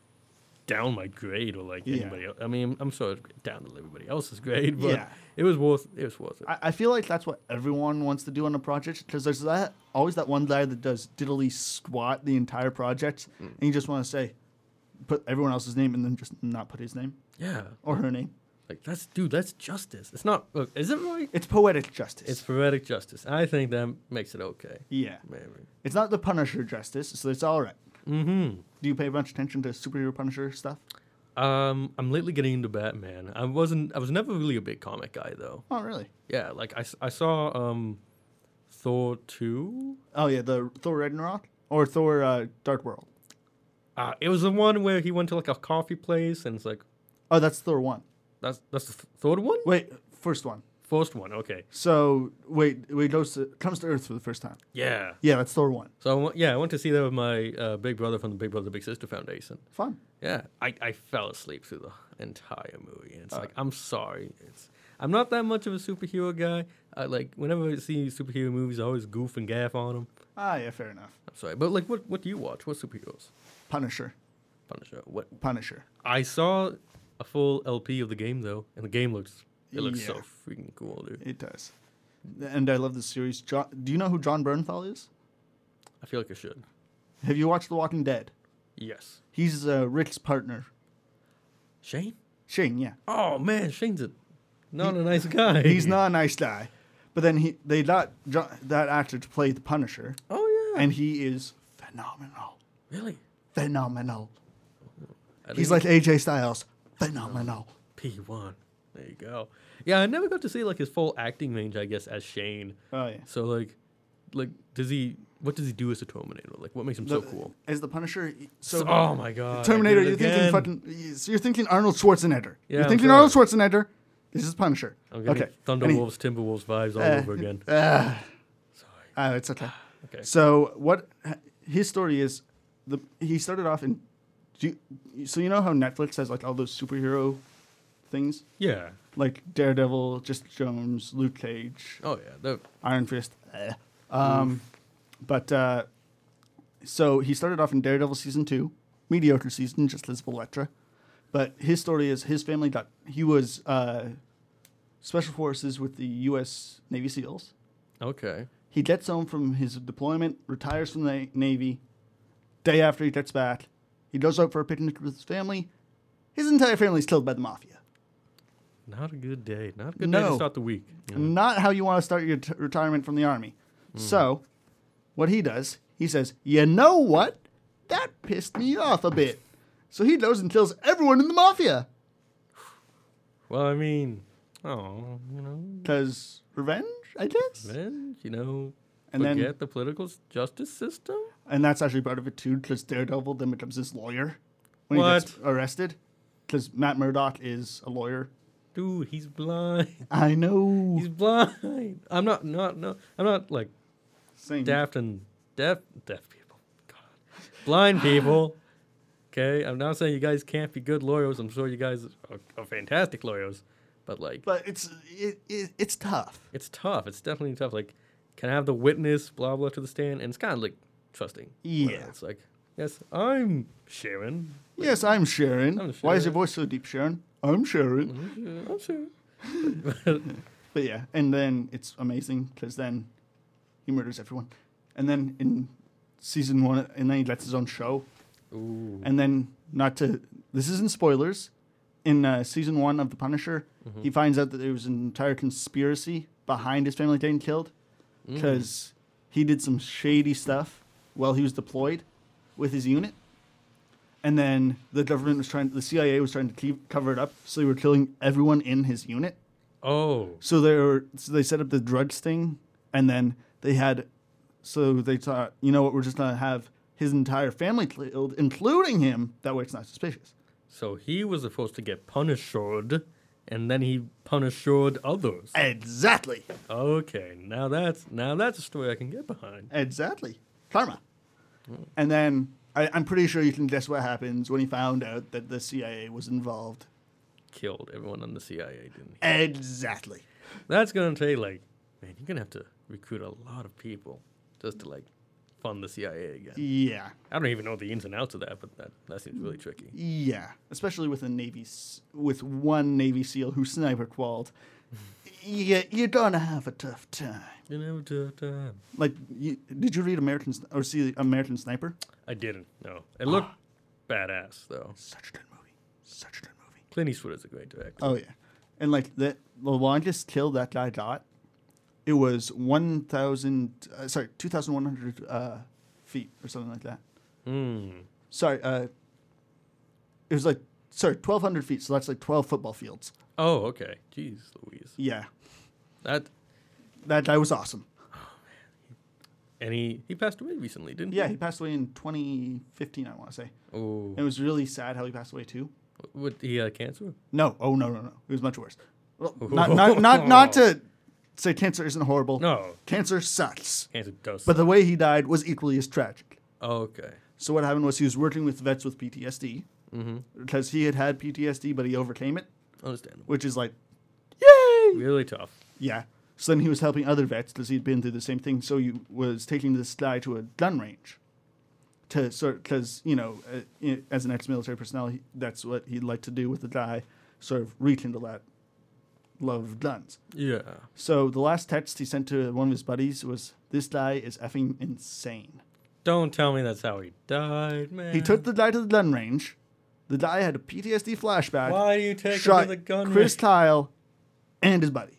down my grade or like anybody else. I mean, I'm sure it's down to everybody else's grade, but it was worth it. I feel like that's what everyone wants to do on a project, because there's always that one guy that does diddly squat the entire project, and you just want to say, put everyone else's name and then just not put his name. Yeah. Or her name. Like, that's justice. It's not, look, is it right? It's poetic justice. It's poetic justice. I think that makes it okay. Yeah. Maybe. It's not the Punisher justice, so it's all right. Mm-hmm. Do you pay a bunch of attention to superhero Punisher stuff? I'm lately getting into Batman. I was never really a big comic guy though. Oh, really? Yeah, like I saw Thor 2. Oh yeah, the Thor Ragnarok or Thor Dark World. It was the one where he went to like a coffee place and it's like, oh, that's Thor 1. That's the Thor one? Wait, first one. First one, okay. So wait, comes to Earth for the first time. Yeah. Yeah, that's Thor 1. So I went to see that with my big brother from the Big Brother Big Sister Foundation. Fun. Yeah, I fell asleep through the entire movie. And it's like, I'm sorry. I'm not that much of a superhero guy. Whenever I see superhero movies, I always goof and gaff on them. Ah, yeah, fair enough. I'm sorry, but like, what do you watch? What superheroes? Punisher. What? Punisher. I saw a full LP of the game though, and the game looks so freaking cool, dude. It does. And I love this series. Do you know who John Bernthal is? I feel like I should. Have you watched The Walking Dead? Yes. He's Rick's partner. Shane? Shane, yeah. Oh man, Shane's not a nice guy. He's not a nice guy. But then they got that actor to play the Punisher. Oh yeah. And he is phenomenal. Really? Phenomenal. He's like AJ Styles. Phenomenal. P1. There you go. Yeah, I never got to see like his full acting range, I guess, as Shane. Oh yeah. So like what does he do as a Terminator? Like what makes him so cool? As the Punisher, oh my god. Terminator, you're thinking Arnold Schwarzenegger. Yeah, you're thinking Arnold Schwarzenegger. This is Punisher. I'm getting Thunderwolves, Timberwolves vibes all over again. Sorry. It's okay. Okay. So what his story is, he started off in. So you know how Netflix has like all those superhero things? Yeah. Like Daredevil, Jessica Jones, Luke Cage. Oh yeah. Iron Fist. So he started off in Daredevil season 2, mediocre season, just as Elektra. But his story is his family he was special forces with the U.S. Navy SEALs. Okay. He gets home from his deployment, retires from the Navy. Day after he gets back, he goes out for a picnic with his family. His entire family is killed by the mafia. Not a good day. Not a good day to start the week. You know? Not how you want to start your retirement from the Army. So, what he does, he says, you know what? That pissed me off a bit. So he goes and kills everyone in the mafia. Well, I mean, because revenge, I guess? Revenge, and then the political justice system? And that's actually part of it, too, because Daredevil then becomes his lawyer when he gets arrested. because Matt Murdock is a lawyer. Dude, he's blind. I know. He's blind. I'm not like Same. deaf people. God. Blind people. Okay, I'm not saying you guys can't be good lawyers. I'm sure you guys are fantastic lawyers, but like, But it's tough. it's tough. It's definitely tough. Like, can I have the witness, blah blah, to the stand? And it's kind of like trusting. Yeah. It's like, yes, I'm Sharon. Yes, I'm Sharon. I'm Why is Sharon. your voice so deep, Sharon? I'm Sharon. I'm Sharon. But yeah, and then it's amazing because then he murders everyone, and then in season 1, and then he gets his own show, Ooh. and then this isn't spoilers. In season 1 of The Punisher, he finds out that there was an entire conspiracy behind his family getting killed because he did some shady stuff while he was deployed with his unit. And then the CIA was trying to cover it up, so they were killing everyone in his unit. Oh. So they set up the drugs thing, and then they thought, you know what, we're just gonna have his entire family killed, including him. That way, it's not suspicious. So he was supposed to get punished, and then he punished others. Exactly. Okay, now that's a story I can get behind. Exactly. Karma. And then I'm pretty sure you can guess what happens when he found out that the CIA was involved. Killed everyone on the CIA, didn't he? Exactly. That's gonna take man, you're gonna have to recruit a lot of people just to fund the CIA again. Yeah. I don't even know the ins and outs of that, but that seems really tricky. Yeah. Especially with with one Navy SEAL who sniper qualled. Yeah, you're gonna have a tough time. You know, tough time. Like, did you read see American Sniper? I didn't. No, it looked badass though. Such a good movie. Such a good movie. Clint Eastwood is a great director. Oh yeah, and the longest kill that guy got, it was 2,100 feet or something like that. Sorry, it was 1,200 feet. So that's 12 football fields. Oh, okay. Jeez Louise. Yeah, That guy was awesome. and he passed away recently, didn't Yeah, he passed away in 2015. I want to say. Oh. It was really sad how he passed away too. What, he had cancer? No, no. It was much worse. Well, not to say cancer isn't horrible. No. Cancer sucks. Cancer does. But the way he died was equally as tragic. Okay. So what happened was he was working with vets with PTSD because he had PTSD, but he overcame it, Understandable. which is yay! Really tough. Yeah. So then he was helping other vets because he'd been through the same thing. So he was taking this guy to a gun range because, as an ex-military personnel, that's what he'd like to do with the guy, sort of rekindle that love of guns. Yeah. So the last text he sent to one of his buddies was, "This guy is effing insane." Don't tell me that's how he died, man. He took the guy to the gun range. The guy had a PTSD flashback. Why do you take him Shot to the gun Chris range? Kyle and his buddy.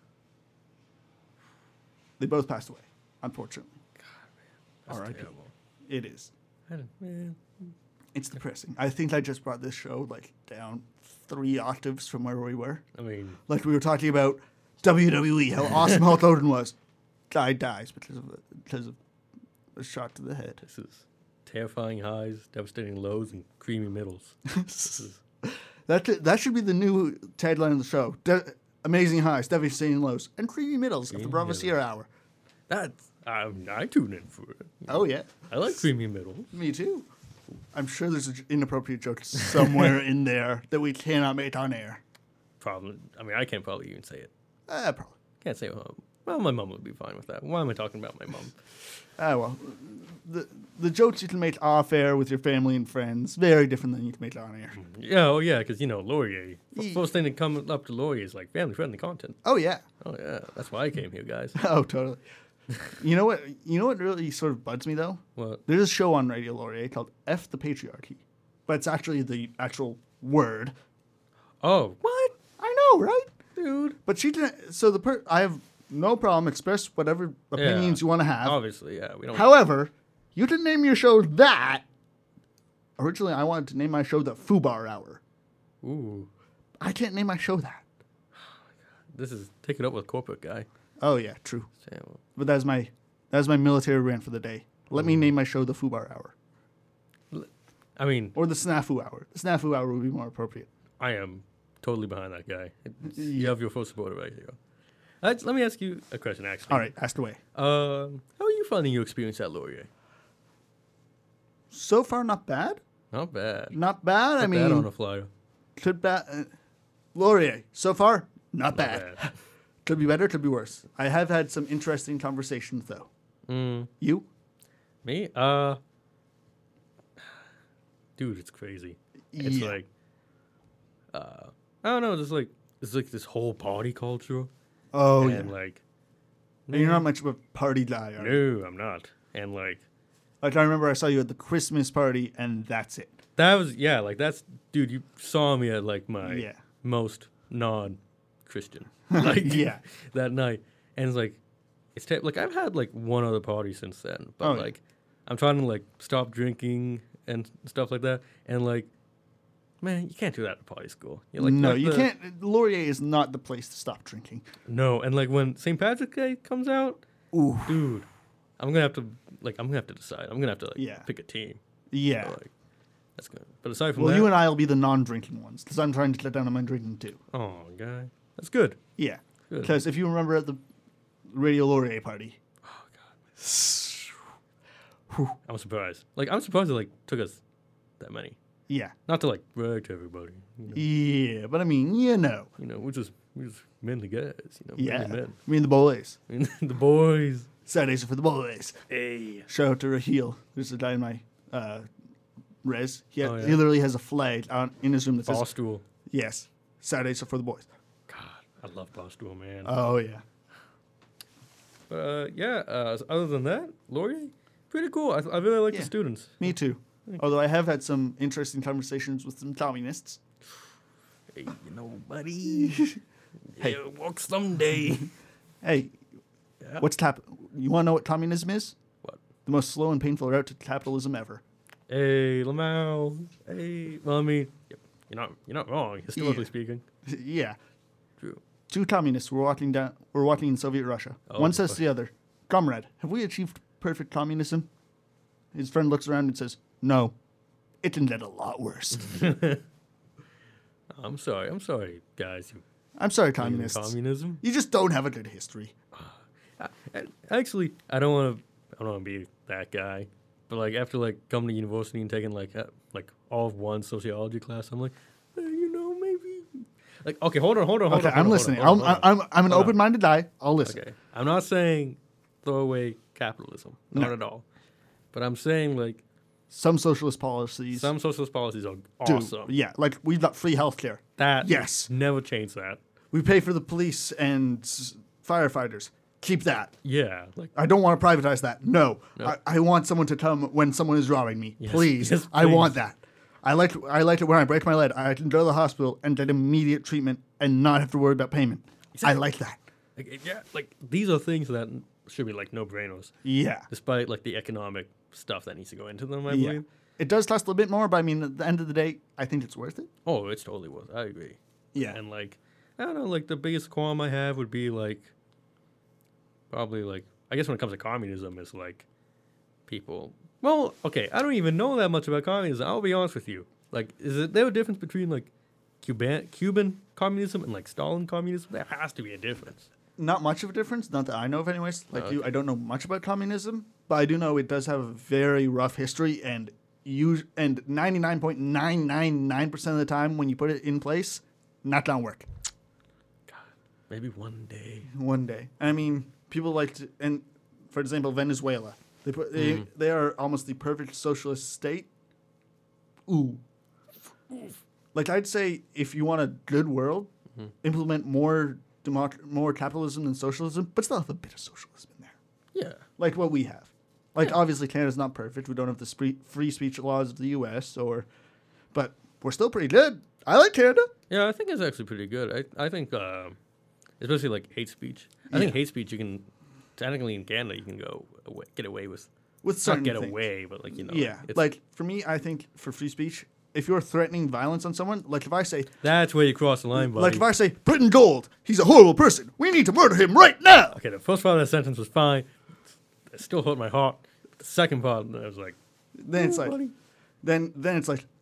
They both passed away, unfortunately. That's R.I.P. terrible. It is. Man. It's depressing. I think I just brought this show down 3 octaves from where we were. I mean, We were talking about WWE, how awesome Hulk Hogan was. Guy dies because of a shot to the head. this is terrifying highs, devastating lows, and creamy middles. This is, That should be the new tagline of the show. Amazing highs, devastating lows, and creamy middles of the Creamy Bravo middles. Sierra Hour. I tune in for it. Oh, yeah. I like creamy middles. Me too. I'm sure there's an inappropriate joke somewhere in there that we cannot make on air. Problem. I mean, I can't probably even say it. Probably. Can't say. Well, my mom would be fine with that. Why am I talking about my mom? Well, the jokes you can make off air with your family and friends, very different than you can make on air. Yeah, oh yeah, because Laurier. First thing that comes up to Laurier is family friendly content. Oh, yeah. Oh yeah, that's why I came here, guys. Oh, totally. You know what really sort of bugs me, though? What? There's a show on Radio Laurier called F the Patriarchy. But it's actually the actual word. Oh, what, I know, right? dude? But she didn't. So I have no problem. Express whatever opinions you want to have. Obviously, yeah. We don't. However, you didn't name your show that. Originally, I wanted to name my show the Fubar Hour. Ooh, I can't name my show that. this is take it up with corporate guy. Oh yeah, true. Sam. But that was my military rant for the day. Let me name my show the Fubar Hour I mean, or the Snafu Hour. The Snafu Hour would be more appropriate. I am totally behind that guy. You have your full support right here. Let me ask you a question, actually. All right, ask away. How are you finding your experience at Laurier? So far, not bad. Not bad. Not bad. Not I mean, bad on a flyer. could Laurier, so far, not Not bad. bad. Could be better, could be worse. I have had some interesting conversations, though. You? Me? Dude, it's crazy. It's Yeah. like, I don't know. It's like this whole party culture. Oh, And yeah. like, And you're not much of a party guy, are you? no, I'm not. And like, Like, I remember I saw you at the Christmas party, and that's it. that was, yeah, like that's, dude, you saw me at like my Yeah. most non-Christian, like, Yeah. that night. And it's like, like I've had like one other party since then, but Oh, yeah. like, I'm trying to like stop drinking and stuff like that. And like, man, you can't do that at party school. You're like, No, like you the- can't. Laurier is not the place to stop drinking. No, and like when St. Patrick's Day comes out, Ooh. dude, I'm gonna have to decide. I'm gonna have to like Yeah. pick a team. Yeah. So, like, that's good. But aside from Well, that, you and I will be the non-drinking ones, because I'm trying to cut down on my drinking, too. oh, guy, that's good. Yeah. Good. Because if you remember at the Radio Laurier party, I'm surprised. Like I'm surprised it like took us that many. yeah. Not to like brag to everybody. Yeah, but I mean, you know. We're just manly guys. Yeah. Manly men. I mean, the boys. I mean, the boys. Saturdays are for the boys. Hey. Shout out to Raheel. There's a guy in my res. He Oh, yeah. he literally has a flag on in his room that says, Barstool. yes, Saturdays are for the boys. God, I love Barstool, man. Oh, yeah. But yeah. Other than that, Laurier, pretty cool. I really like Yeah. the students. Me too. Although I have had some interesting conversations with some communists. Hey, buddy. Hey. Yeah, walk someday. Hey, Yeah. what's you want to know what communism is? What? The most slow and painful route to capitalism ever. Hey, Lamau. Hey. Well, I mean, you're not wrong. Historically Yeah. speaking. Yeah. True. Two communists were walking in Soviet Russia. Oh, One says to okay. the other, "Comrade, have we achieved perfect communism?" His friend looks around and says, "No, it can get a lot worse." I'm sorry, guys. You I'm sorry, believe in communists. communism. You just don't have a good history. Actually, I don't want to be that guy. But like after like coming to university and taking like all of one sociology class, I'm like, maybe. Like okay, hold on. Okay, I'm listening. I'm an open-minded guy. I'll listen. Okay, I'm not saying throw away capitalism, not No. at all. But I'm saying like Some socialist policies some socialist policies are do. awesome. Yeah, like we've got free healthcare. That Yes. never change that. We pay for the police and firefighters. Keep that. Yeah, like I don't want to privatize that. No. No. I want someone to come when someone is robbing me. Yes. Please. Yes, I want please. that. I like it when I break my leg. I can go to the hospital and get immediate treatment and not have to worry about payment. I Exactly. like that. like these are things that should be like no brainers, Yeah. despite like the economic stuff that needs to go into them. I Yeah. believe. It does cost a little bit more, but I mean, at the end of the day, I think it's worth it. Oh, it's totally worth. I agree. Yeah. And like, I don't know, like the biggest qualm I have would be like, probably like, I guess when it comes to communism, is like, people. Well, okay, I don't even know that much about communism. I'll be honest with you. Like, is there a difference between like Cuban communism and like Stalin communism? There has to be a difference. Not much of a difference, not that I know of anyways. Like Oh, you, okay. I don't know much about communism, but I do know it does have a very rough history, and 99.999% of the time when you put it in place, not gonna work. Maybe one day. One day. I mean, people like to, and for example, Venezuela. They are almost the perfect socialist state. Ooh. Like I'd say, if you want a good world, implement more capitalism than socialism, but still have a bit of socialism in there, Yeah. like what we have. Like obviously, Canada's not perfect. We don't have the free speech laws of the U.S. But we're still pretty good. I like Canada. Yeah, I think it's actually pretty good. I think, especially like hate speech. I think Yeah. hate speech, you can, technically in Canada, you can get away with. With certain Not get things. away, but like, Yeah, it's, like for me, I think for free speech, if you're threatening violence on someone, like if I say, that's where you cross the line, buddy. like if I say, Britton Gold, he's a horrible person. We need to murder him right now. Okay, the first part of that sentence was fine. It still hurt my heart. The second part, I was like, Then it's "Ooh, like, buddy." then it's like,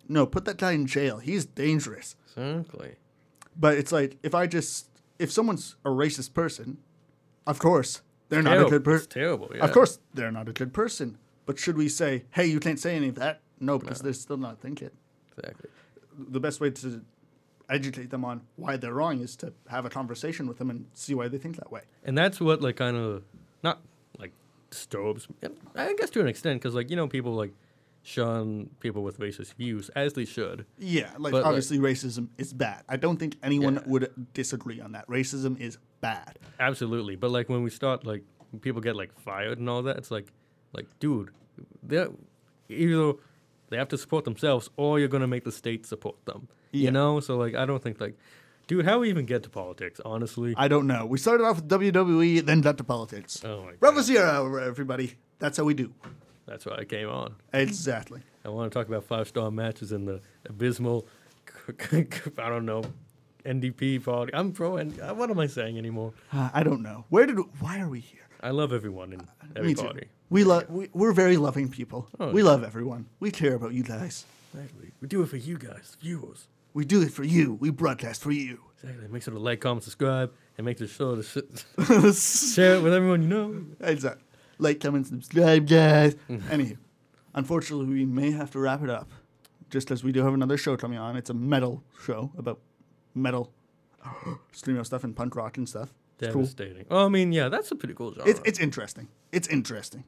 No, put that guy in jail. He's dangerous. Exactly. But it's like, if someone's a racist person, of course, they're not a good It's person. terrible, yeah. Of course, they're not a good person. But should we say, hey, you can't say any of that? No, because they're still not thinking. Exactly. The best way to educate them on why they're wrong is to have a conversation with them and see why they think that way. And that's what, like, kind of, not, like, disturbs me. I guess to an extent, because, like, people, like, shun people with racist views, as they should. Yeah, like, But, obviously racism is bad. I don't think anyone Yeah. would disagree on that. Racism is bad. Absolutely. But, like, when we start, like, when people get, like, fired and all that, it's like, dude, they're either they have to support themselves or you're going to make the state support them. Yeah. You know? So, like, I don't think, like, dude, how we even get to politics, honestly? I don't know. We started off with WWE, then got to politics. Oh, my God. Bravo Zero, everybody. That's how we do. That's why I came on. Exactly. I want to talk about 5-star matches in the abysmal, I don't know, NDP party. I'm pro and what am I saying anymore? I don't know. Why are we here? I love everyone in every Me too. party. We're very loving people. Oh, we yeah. love everyone. We care about you guys. Exactly. We do it for you guys, viewers. We do it for you. We broadcast for you. Exactly. Make sure to like, comment, subscribe, and make sure to share it with everyone you know. Exactly. Like, comment, subscribe, guys. Anywho, unfortunately, we may have to wrap it up, just as we do have another show coming on. It's a metal show about metal, screamo stuff and punk rock and stuff. It's cool. Devastating. Oh, I mean, yeah, that's a pretty cool genre. It's interesting. It's interesting.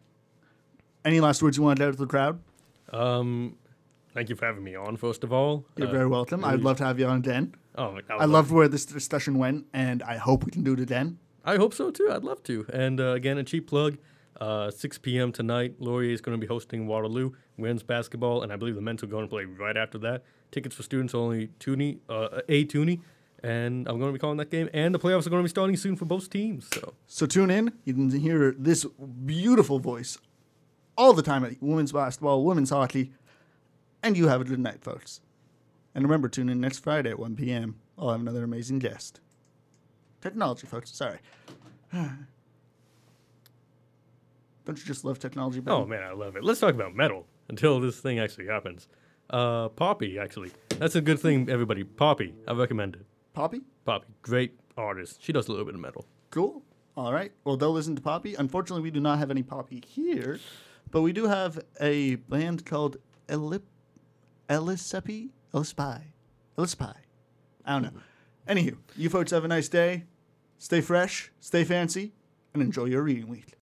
Any last words you want to add to the crowd? Thank you for having me on, first of all. You're very welcome. I'd love to have you on again. Oh, I loved where this discussion went, and I hope we can do it again. I hope so, too. I'd love to. And, again, a cheap plug. 6 p.m. tonight, Laurier is going to be hosting Waterloo women's basketball, and I believe the men's are going to play right after that. Tickets for students are only toonie, and I'm going to be calling that game. And the playoffs are going to be starting soon for both teams. So tune in. You can hear this beautiful voice all the time at women's basketball, women's hockey, and you have a good night, folks. And remember, tune in next Friday at 1 p.m. I'll have another amazing guest. Technology, folks. Sorry. Don't you just love technology, Ben? Oh, man, I love it. Let's talk about metal until this thing actually happens. Poppy, actually. That's a good thing, everybody. Poppy, I recommend it. Poppy? Poppy, great artist. She does a little bit of metal. Cool. All right. Well, they'll listen to Poppy. Unfortunately, we do not have any Poppy here, but we do have a band called Ellispi? I don't know. Anywho, you folks have a nice day. Stay fresh, stay fancy, and enjoy your reading week.